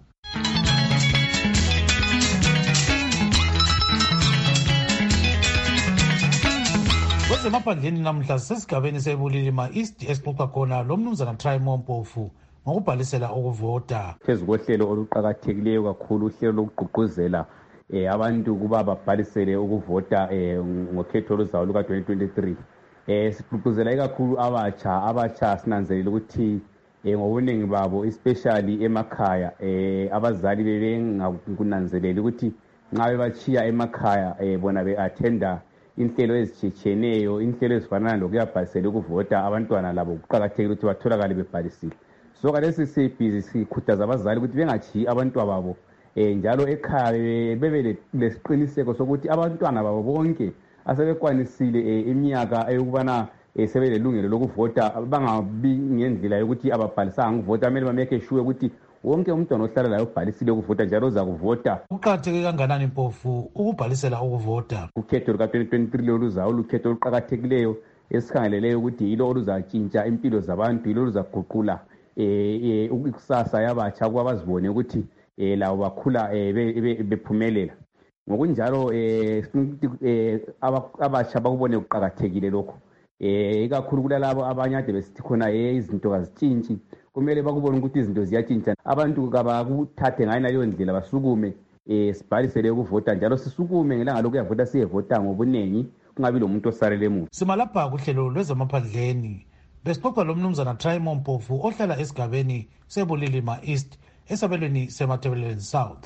Kwezemaphandleni namhla sesigabeni seBulilima East esixoxa khona lo mnumzana Trymo Mpofu ngokubhalisela ukuvota. Phezu kohlelo oluqakathekileyo kakhulu uhlelo lokugqugquzela eh abantu kuba babhalisele ukuvota eh ngokhetho oluzayo luka twenty twenty-three. Eh sigqugquzela kakhulu abatsha abatsha sinanzelela ukuthi eh ngobuningi babo especially emakhaya eh abazali bebengakunanzelela ukuthi nxa bebachiya emakhaya eh bona be-attenda inhlelo ezitshiyeneyo inhlelo ezifana lokuyabhalisela ukuvota abantwana labo kuqakathekile ukuthi batholakale bebhalisile. So kalesi sibhizi sikhuthaza abazali ukuthi bengachiyi abantwana babo eh njalo ekhaya bebe lesiqiniseko sokuthi abantwana babo bonke asebekwanisile iminyaka eyokubana sebelelungelo lokuvota bangabi ngendlela yokuthi ababhalisanga ukuvota kumele bameke sure ukuthi wonke umntwana ohlala layo ubhalisile ukuvota njalo uza kuvota. Kuqakatheke kanganani Mpofu ukubhalisela ukuvota? Ukhetho luka twenty twenty-three loluzayo lukhetho oluqakathekileyo esikhangeleleyo ukuthi yilo oluzatshintsha impilo zabantu yilo oluzaguqula eh ikusasa yabatsha kwabazibone ukuthi eh lawo bakhula bephumelela. Ngokunjalo eh abatsha bakubone kuqakathekile lokho eh ikakhulu kulalabo abanyade besithi khona eh izinto kazitshintshi kumele bakubone ukuthi izinto ziyatshintsha abantu kabakuthathe ngayona ndlela basukume eh sibhalisele ukuvota njalo sisukume ngelanga lokuyavota siyevota ngobunengi kungabi lo muntu osarele emuva. Simalapha kuhlelo lwezamaphandleni besixoxa lo mnumzana Trymo Mpofu ohlala esigabeni seBulilima East esabelweni seMatabeleland South.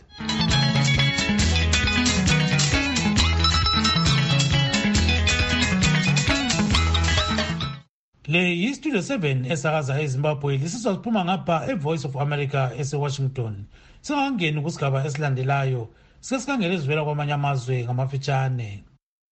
Le yi-Studio seven esakaza eZimbabwe lisizwa siphuma ngapha eVoice of America eseWashington. Singangeni kusigaba esilandelayo sesikhangele ezivela kwamanye amazwe ngamafitshane.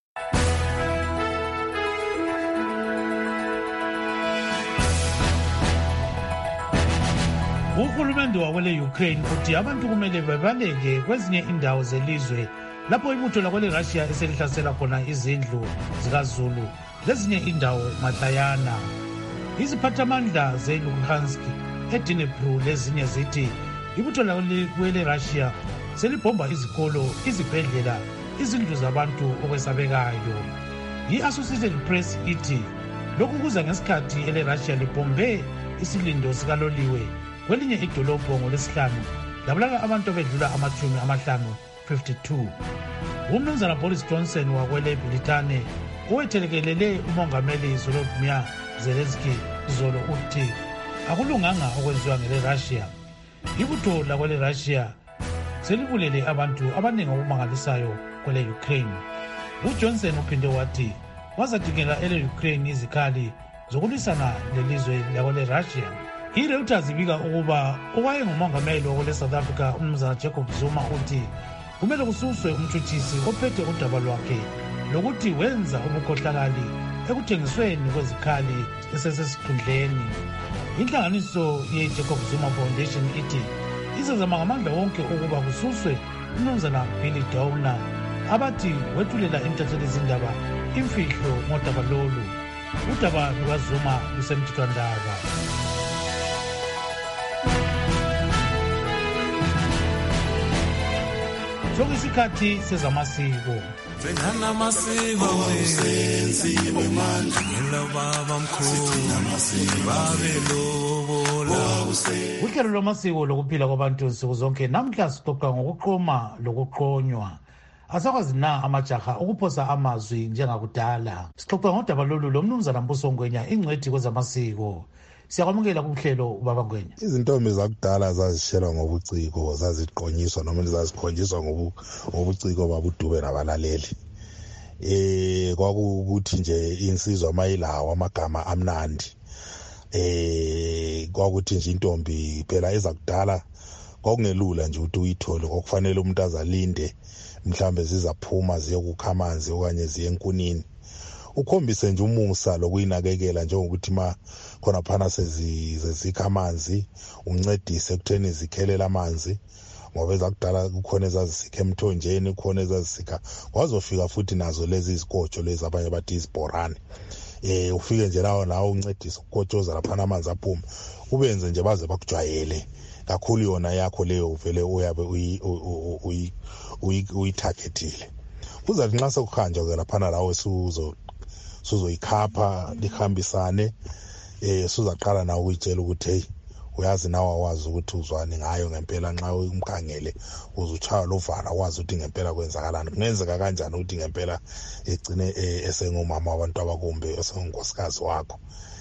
Uhulumende wakwele Ukraine uthi abantu kumele bebaleke kwezinye indawo zelizwe lapho ibutho lakwele Russia eselihlasela khona izindlu zikaZulu lezinye indawo mahlayana. Iziphathamandla ze-Luhansk eDnipro lezinye zithi ibutho lakwele Russia selibhomba izikolo, izibhedlela, izindlu zabantu okwesabekayo. I-Associated Press ithi lokhu kuza ngesikhathi ele Russia libhombe isilindo sikaloliwe kwelinye idolobho ngolesihlanu labulala abantu abedlula amachumi amahlanu fifty-two. Umnumzana Boris Johnson wakwele Britane owethelekelele umongameli Volodymyr Zelensky zolo uthi akulunganga okwenziwa ngele Russia. Ibutho lakwele Russia selibulele abantu abaningi okumangalisayo kwele Ukraine. uJohnson uphinde wathi wazadingela ele Ukraine izikhali zokulwisana lelizwe lakwele Russia. I-Reuters ibika ukuba owayengumongameli wakwele South Africa umnumzana Jacob Zuma uthi kumele kususwe umtshutshisi ophethe udaba lwakhe lokuthi wenza ubukhohlakali ekuthengisweni kwezikhali esesesikhundleni. Inhlanganiso ye-Jacob Zuma Foundation ithi izazama ngamandla wonke ukuba kususwe umnumzana Billy Downer abathi wethulela intatheli zindaba imfihlo ngodaba lolu. Udaba lukaZuma lusemthethwandaba. sokuyisikhathi sezamasiko. Sengana masiko senziwe manje ngelo baba mkhulu babe lobola Uhlelo lwamasiko lokuphila kwabantu nsuku zonke namhla sixoxa ngokuqoma lokuqonywa. Asakwazi na amajaha ukuphosa amazwi njengakudala. Sixoxa ngodaba lolu lomnumzana Mbuso Ngwenya ingcwethi kwezamasiko. Siyakwamukela kuhlelo ubaba Ngwenya. Izintombi zakudala zazishelwa ngobuciko, zaziqonyiswa noma zazikhonjiswa ngobuciko babudube nabalaleli. Eh kwakukuthi nje insizwa mayilawo amagama amnandi. Eh kwakuthi nje intombi phela ezakudala kwakungelula nje ukuthi uyithole, kwakufanele umuntu azalinde mhlambe zizaphuma ziyokukha amanzi okanye ziye enkunini. Ukhombise nje umusa lokuyinakekela njengokuthi ma khona phana sezizikha amanzi uncedise ekutheni zikhelela amanzi, ngoba ezakudala kukhona ezazisikha emthonjeni, kukhona ezazisikha kwazofika futhi nazo lezi izikotsho lezi abanye bathi izibhorane. Eh ufike nje lawo nawo uncedise ukukotshoza lapha amanzi aphuma, ubenze nje baze bakujwayele kakhulu yona yakho leyo uvele uyabe uyi uyi-targetile. Kuzathi nxa sekuhanjwa ke lapha lawo suzo suzoyikhapha lihambisane, eh suzaqala nawo ukuyitshela ukuthi hey uyazi nawe wazi ukuthi uzwani ngayo ngempela, nxa umkhangele uzuchaya lovana wazi ukuthi ngempela kwenzakalani, kungenzeka kanjani ukuthi ngempela egcine esengumama wabantu abakumbe esengunkosikazi wakho.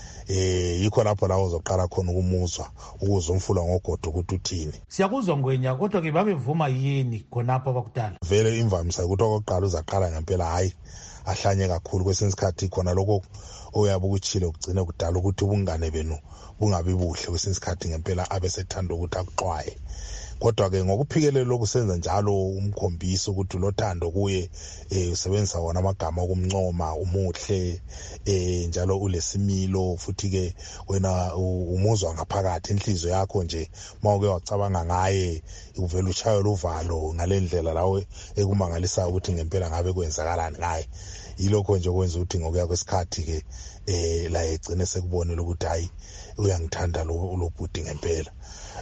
Eh yikho lapho lawo uzoqala khona ukumuzwa ukuze umfula ngogodo ukuthi uthini. Siyakuzwa Ngwenya, kodwa ke babevuma yini khonapho abakudala? Vele imvamisa ukuthi okokuqala uzaqala ngempela hayi ahlanye kakhulu, kwesinye isikhathi khona lokho oyabe ukuchile ukugcina kudala ukuthi ubungane benu bungabi buhle, kwesinye isikhathi ngempela abesethanda ukuthi akuxwaye. Kodwa ke ngokuphikelela lokusenza njalo umkhombiso ukuthi lothando kuye eh usebenzisa wona amagama okumncoma, umuhle, eh njalo ulesimilo, futhi ke wena umuzwa ngaphakathi inhliziyo yakho nje mawuke wacabanga ngaye uvela uchayo lovalo ngalendlela lawe ekumangalisa ukuthi ngempela ngabe kwenzakalani ngaye. Yilokho nje kwenza ukuthi ngokuya kwesikhathi ke eh la egcine sekubonela ukuthi hayi uyangithanda lo lo bhuti ngempela.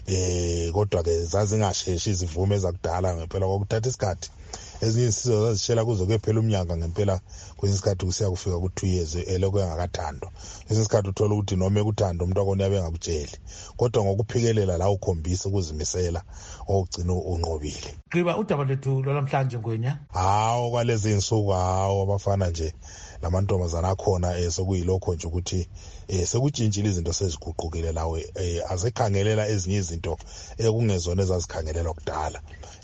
Eh kodwa ke zazingasheshi izivume ezakudala ngempela kwakuthatha isikhathi. Ezinye insizwa zazishela kuzo ke phela umnyaka ngempela kwesinye isikhathi kusiya kufika ku two years eloko engakathandwa. Kwesinye isikhathi uthola ukuthi noma ekuthanda umuntu akona yabe ngakutsheli, kodwa ngokuphikelela la ukhombisa ukuzimisela okugcina unqobile. Qiba udaba lethu lolamhlanje Ngwenya. Hawo kwalezi insuku hawo abafana nje lamantombazana akhona esokuyilokho nje ukuthi eh sekutshintshile izinto seziguqukile lawe, eh azekhangelela ezinye izinto ekungezona ezazikhangelela kudala.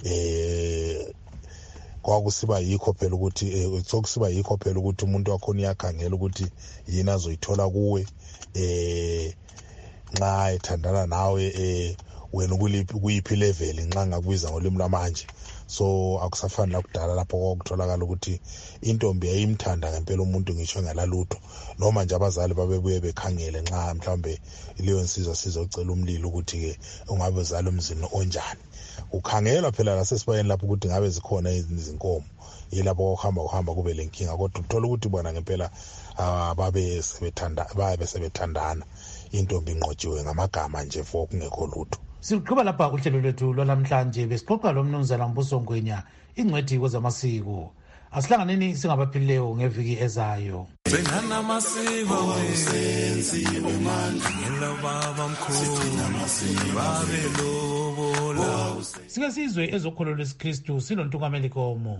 Eh kwakusiba yikho phela ukuthi eh sokusiba yikho phela ukuthi umuntu wakhona uyakhangela ukuthi yini azoyithola kuwe, eh nxa ethandana nawe eh wena kuliphi kuyiphi level nxa ngakubiza ngolimi lamanje. So akusafani lakudala lapho kwakutholakala ukuthi intombi yayimthanda ngempela umuntu ngisho ngalalutho, noma nje abazali babebuye bekhangele nxa mhlambe leyo insizwa sizocela umlilo ukuthi ke ungabe uzala umzini onjani. Ukhangela phela lasesibayeni lapho ukuthi ngabe zikhona izinkomo, yilapho ukuhamba uhamba kube lenkinga, kodwa uthola ukuthi bona ngempela ababe sebethanda babe sebethandana, intombi inqotshiwe ngamagama nje for kungekho lutho. Siqhubeka lapha kuhlelo lwethu lwalamhlanje besixoxa lomnumzana Mbuso Ngwenya ingcwethi kwezamasiko. Asihlanganeni singabaphilileyo ngeviki ezayo. Sengana masiko senziwe manje ngelo baba mkhulu babe lobola. Sike sizwe ezokholo lwesikristu silontungameli komo.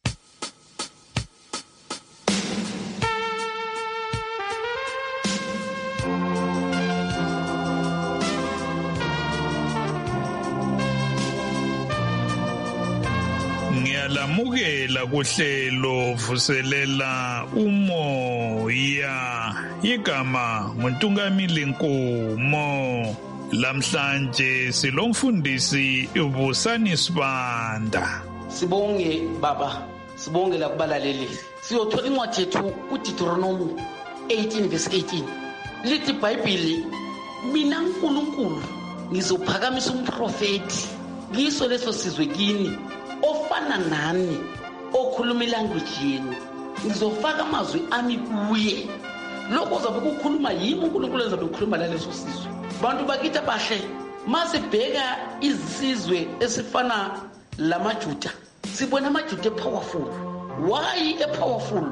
Ngiyalamukela kuhlelo vuselela umoya, igama nguNtungamili Nkomo. Lamhlanje silomfundisi uBusani Sibanda. Sibonge baba, sibonge la kubalaleli. Siyothola incwadi yethu kuDeuteronomy eighteen verse eighteen. Lithi iBhayibheli, mina uNkulunkulu ngizophakamisa umprofeti kiso leso sizwe kini ofana nani, okhuluma ilanguage yenu. Ngizofaka amazwi ami kuye. Lokho uzabe kukhuluma yimi uNkulunkulu ezabe ukhuluma laleso sizwe. Bantu bakithi abahle, masibheka izizwe esifana lamaJuda, sibona amajuda e-powerful. Why e-powerful?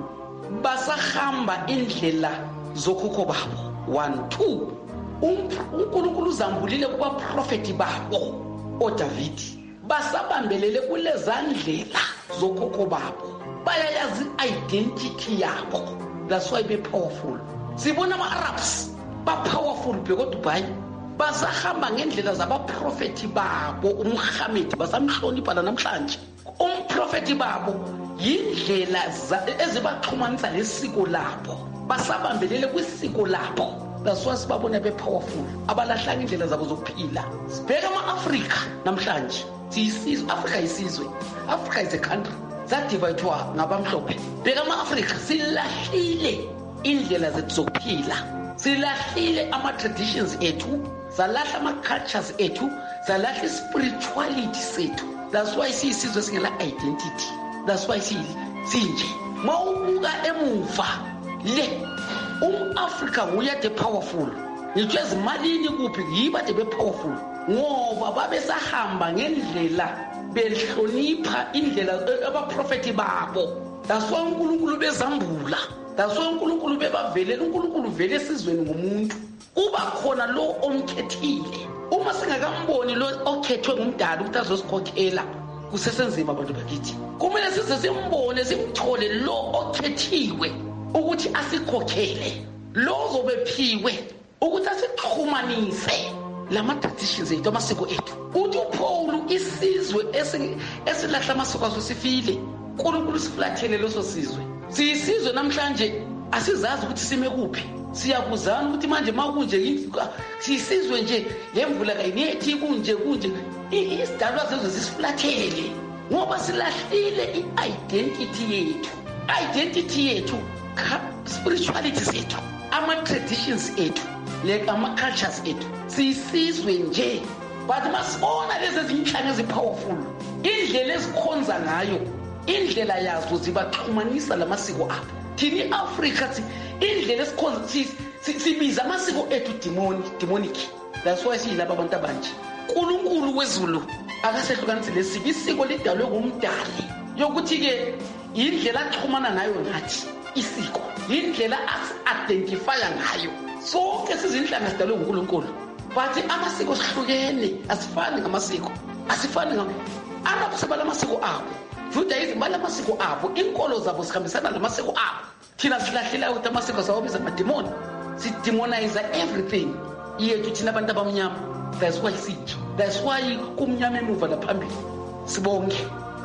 Basahamba indlela zokhokho babo. One, two, uNkulunkulu uzambulile kuba prophet babo oDavidi. Basabambelele kulezandlela zokhokho babo. Bayayazi identity yabo. That's why be powerful. Sibona ama-Arabs ba-powerful bekodubai. Basahamba ngendlela zabaprofethi babo uMuhammad basamhlonipha la namhlanje. Umprofethi babo yindlela ezibaxhumanisa lesiko labo. Basabambelele kwisiko labo. That's why sibabona be-powerful. Abalahla indlela zabo zokuphila. Sibheka ama-Afrika namhlanje. Siyisizwe, Africa isizwe. Africa is a country. Zadivayithwa ngabamhlophe. Bheka ama-Afrika silahlile indlela zethu zokuphila. Silahlile ama-traditions ethu. Zalahla ama-cultures ethu. Zalahla spirituality sethu. That's why siyisizwe singela identity. That's why sinje. Mawubuka emuva le um-Afrika uya the powerful. Ngitsho ezimalini kuphi yiba the powerful. Ngoba babesahamba ngendlela behlonipha indlela abaprofeti babo. That's why uNkulunkulu bezambula. That's why uNkulunkulu bebavelela. uNkulunkulu vele esizweni ngumuntu. Kuba khona lo omkhethile. Uma singakamboni lo okhethwe ngumdala ukuthi azosikhokhela kusesenzima abantu bakithi. Kumele size simbone simthole lo okhethiwe ukuthi asikhokhele. Lo zobephiwe ukuthi asixhumanise lama traditions ethu amasiko ethu. Uthi uPaul isizwe esilahla amasiko aso sifile. uNkulunkulu siflathele loso sizwe. Siyisizwe namhlanje asizazi ukuthi sime kuphi. Siyakuzana ukuthi manje makunje siyisizwe nje lemvula kayinethi kunje kunje isidalwa sezwe sisiflathele ngoba silahlile i-identity yettu. Identity yethu spirituality sethu, ama-traditions ethu, like ama-cultures ethu. Siyisizwe nje but masibona lezi ezinhlanga ezi-powerful indlela ezikhonza ngayo, indlela yazo zibaxhumanisa lamasiko abo. Thini i-Afrika indlela esikhonza sibiza amasiko ethu demonic demonic. That's why siyilapha abantu abanje. uNkulunkulu wezulu akasehlukanisi lesiko. Isiko lidalwe ngumdali yokuthi ke indlela axhumana nayo nathi. Isiko indlela as-identifya ngayo. Sonke sizinhlanga sidalwe nguNkulunkulu but amasiko sihlukene, asifani ngamasiko, asifani ngam Arabs sebala amasiko abo, Judaism bala amasiko abo, inkolo zabo sihambisana namasiko abo. Thina silahlela ukuthi amasiko sawo biza amademoni, sidemonize everything yethu thina abantu abamnyama. That's why sithe, that's why kumnyama emuva laphambili. Sibonke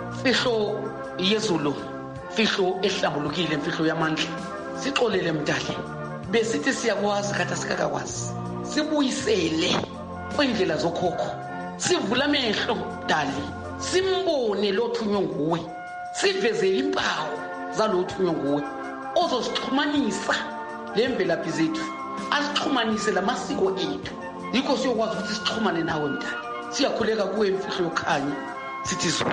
fihlo yezulu, fihlo ehlambulukile, mfihlo yamandla. Sixolele mdali besithi siyakwazi khatha sikakwazi. Sibuyisele kwindlela zokhokho. Sivula amehlo mdali, simbone lo thunywe nguwe. Sivezele impawu zalothunywe nguwe ozosixhumanisa lemvelaphi zethu, asixhumanise lamasiko ethu. Yikho siyokwazi ukuthi sixhumane nawe mdali. Siyakhuleka kuwe imfihlo yokhanya sithi zwo.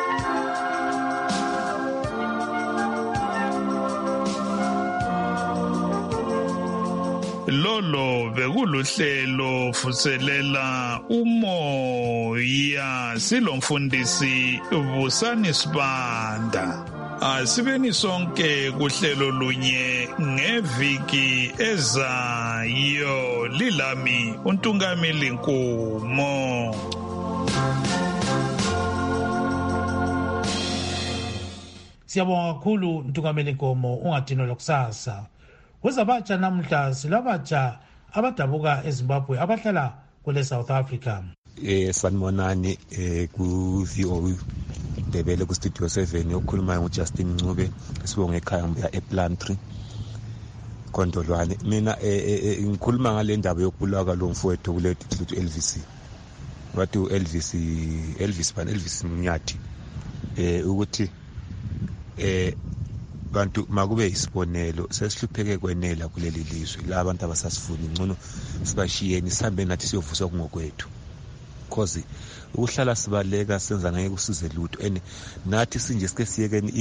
Lolo bekuluhlelo fuselela umoya silomfundisi Busani Sibanda. Asibeni sonke kuhlelo lunye ngeviki ezayo. Lilami uNtungameli Nkumo. Siyabonga kakhulu Ntungameli Nkomo, ungadinwa lokusasa. Kwezabatsha namhla silabatsha abadabuka eZimbabwe abahlala kule South Africa. Eh sanibonani eh ku V O Debele ku Studio seven yokukhuluma ngoJustin Ncube sibonge ekhaya mbuya ePlantry Kondolwane. Mina eh ngikhuluma ngale ndaba yokubulawa lo mfowethu kule district L V C. Wathi uElvis Elvis ban Elvis Mnyathi eh ukuthi eh bantu makube isibonelo sesihlupheke kwenela kuleli lizwe la abantu abasasifuni ngcono sibashiyeni sihambe nathi siyovuswa kungokwethu cause ukuhlala sibaleka senza ngeke kusize lutho and nathi sinje sike siyekeni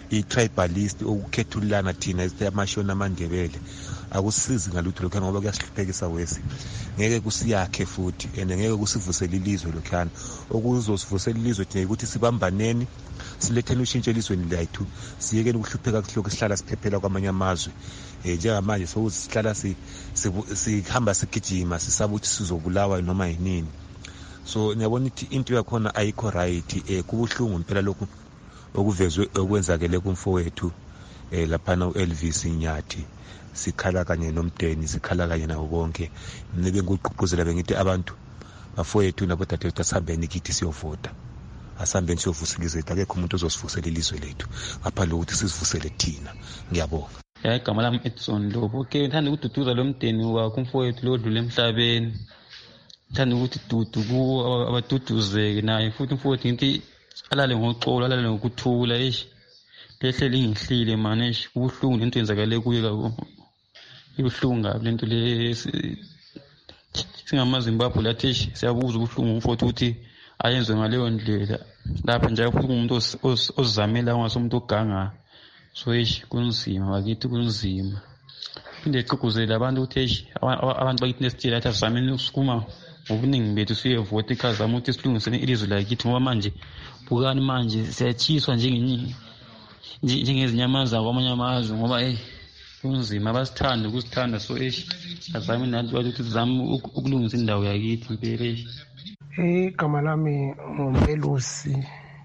i-tribalist ukukhethulana thina amashona amandebele akusizi ngalutho lokho ngoba kuyasihluphekisa wesi ngeke kusiyakhe futhi and ngeke kusivusele ilizwe lokhana okuzosivusela ilizwe thina ukuthi sibambaneni silethene ushintsho elizweni lethu siyekele ukuhlupheka kuhloko sihlala siphephela kwamanye amazwe eh njengamanje sokusihlala si sihamba sigijima sisaba ukuthi sizobulawa noma yinini so ngiyabona ukuthi into yakhona ayikho right eh kubuhlungu impela lokhu okuvezwe okwenzakele kumfowethu eh lapha no Elvis Nyathi sikhala kanye nomdeni sikhala kanye nawo bonke nibe ngikuqhuquzela bengithi abantu bafowethu nabodadewethu asambeni kithi siyovota asambeni siyovusela ilizwe lethu akekho umuntu ozosivusela ilizwe lethu ngaphandle kokuthi sizivusele thina ngiyabonga ya igama lami Edson Lobo ke ngithanda ukududuza lo mdeni wakho umfowethu lo dlule emhlabeni ngithanda ukuthi dudu ku abaduduzeke naye futhi umfowethu ngithi alale ngoxolo alale ngokuthula eish lehle lingihlile manje eish kubuhlungu lento yenzakale kuye ka ibuhlungu ngabe lento le singamaZimbabwe lathi eish siyabuza ubuhlungu umfowethu ukuthi ayenzwe ngaleyo ndlela lapha nje futhi umuntu ozizamela ngasomuntu oganga so eish kunzima bakithi kunzima phinde iqhuguzele abantu ukuthi eish abantu bakithi nesitila athi azameni ukusukuma ngobuningi bethu siyevota ikhazama ukuthi silungisene ilizwe lakithi ngoba manje bukani manje siyachiswa njengenye njengezinyamazana kwamanye amazwe ngoba eh kunzima basithanda ukusithanda so eish azame nathi ukuthi sizame ukulungisa indawo yakithi impela eish igama lami nguMelusi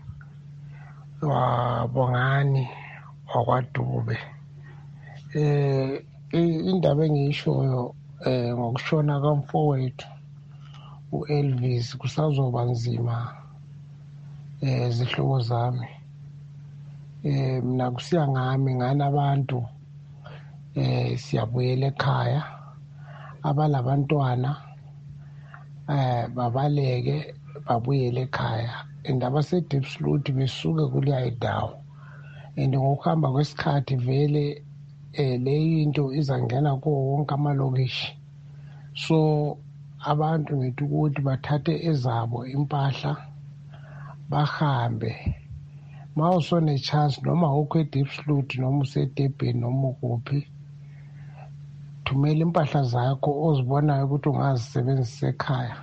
waBongani wakwaDube eh indaba engiyishoyo eh ngokushona kamfowethu uElvis kusazoba nzima eh zihlobo zami eh mina kusiya ngami ngana abantu eh siyabuyela ekhaya abalabantwana eh babaleke babuyele ekhaya indaba seDeepsloot besuke kuleya indawo and ngokuhamba kwesikhathi vele eh le into izangena kuwo wonke amalokishi so abantu ngithi ukuthi bathathe ezabo impahla bahambe mawusone chance noma ukho eDeepsloot noma useDurban noma ukuphi thumela impahla zakho ozibonayo ukuthi ungazisebenzisa ekhaya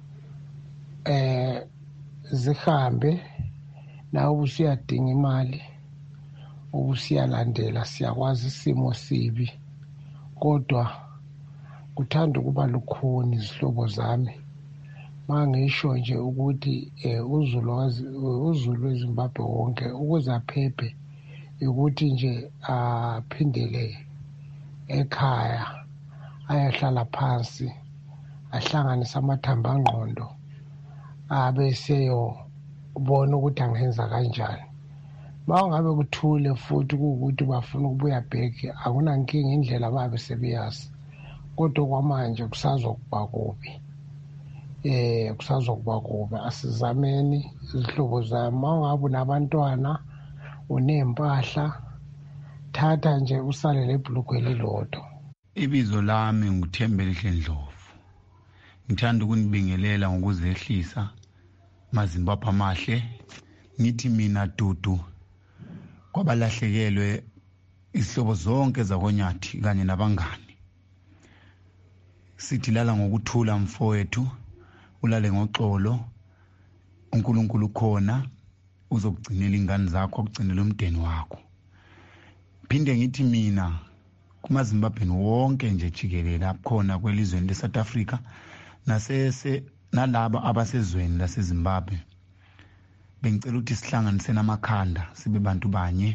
eh zihambe nawe usiyadinga imali ubusiyalandela siyakwazi isimo sibi kodwa kuthanda ukuba lukhuni izihlobo zami mangisho nje ukuthi uZulu uZulu eZimbabwe wonke ukuze aphephe ukuthi nje aphindele ekhaya ayahlala phansi ahlanganise amathambo angqondo abe seyo ubona ukuthi angenza kanjani mawungabe kuthule futhi ukuthi bafuna ukubuya back akunankinga indlela babe sebeyazi kodwa kwamanje kusazokuba kubi eh kusazokuba kubi asizameni izihlobo zami mawungabe unabantwana unempahla thatha nje usale lebhlugwe lilodwa ibizo lami nguThembelihle Ndlovu ngithanda ukunibingelela ngokuzehlisa maZimbabwe amahle ngithi mina dudu kwabalahlekelwe isihlobo zonke zakonyathi kanye nabangani sithi lala ngokuthula mfowethu ulale ngoxolo uNkulunkulu khona uzokugcinela ingane zakho ukugcinela umndeni wakho phinde ngithi mina kumaZimbabwe wonke nje jikelele akhona kwelizweni leSouth Africa nasese nalabo abasezweni laseZimbabwe bengicela ukuthi sihlanganise namakhanda sibe bantu banye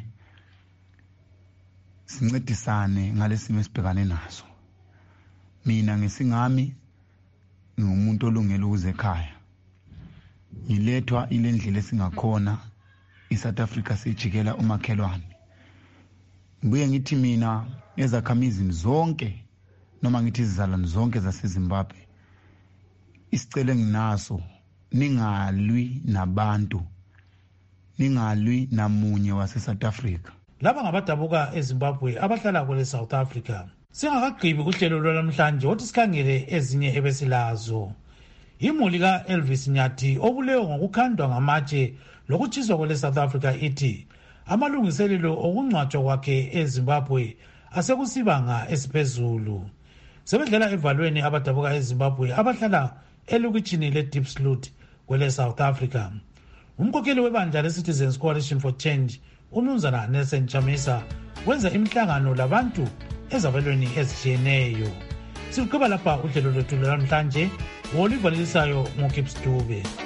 sincedisane ngalesimo esibhekane naso mina ngesingami ngumuntu olungele ukuze ekhaya ngilethwa ile ndlela esingakhona iSouth Africa sejikela umakhelwane ngibuye ngithi mina ezakhamizini zonke noma ngithi izizalwane zonke zaseZimbabwe isicelo enginaso ningalwi nabantu ningalwi namunye waseSouth Africa laba ngabadabuka eZimbabwe abahlala kule South Africa singakagqibi kuhlelo lwamhlanje othi sikhangele ezinye ebesilazo imuli kaElvis Nyathi obulewe ngokukhandwa ngamatshe lokutshiswa kwele South Africa ithi amalungiselelo okungcwatshwa kwakhe eZimbabwe asekusibanga esiphezulu. Sebedlala evalweni abadabuka eZimbabwe abahlala elokitshini leDiepsloot kwele South Africa. Umkhokheli webandla leCitizens Coalition for Change uMnumzana Nelson Chamisa wenza imihlangano labantu ezabalweni ezitshiyeneyo. Siqhubeka lapha uhlelo lwethu namhlanje olivalelisayo ngoKips Dube.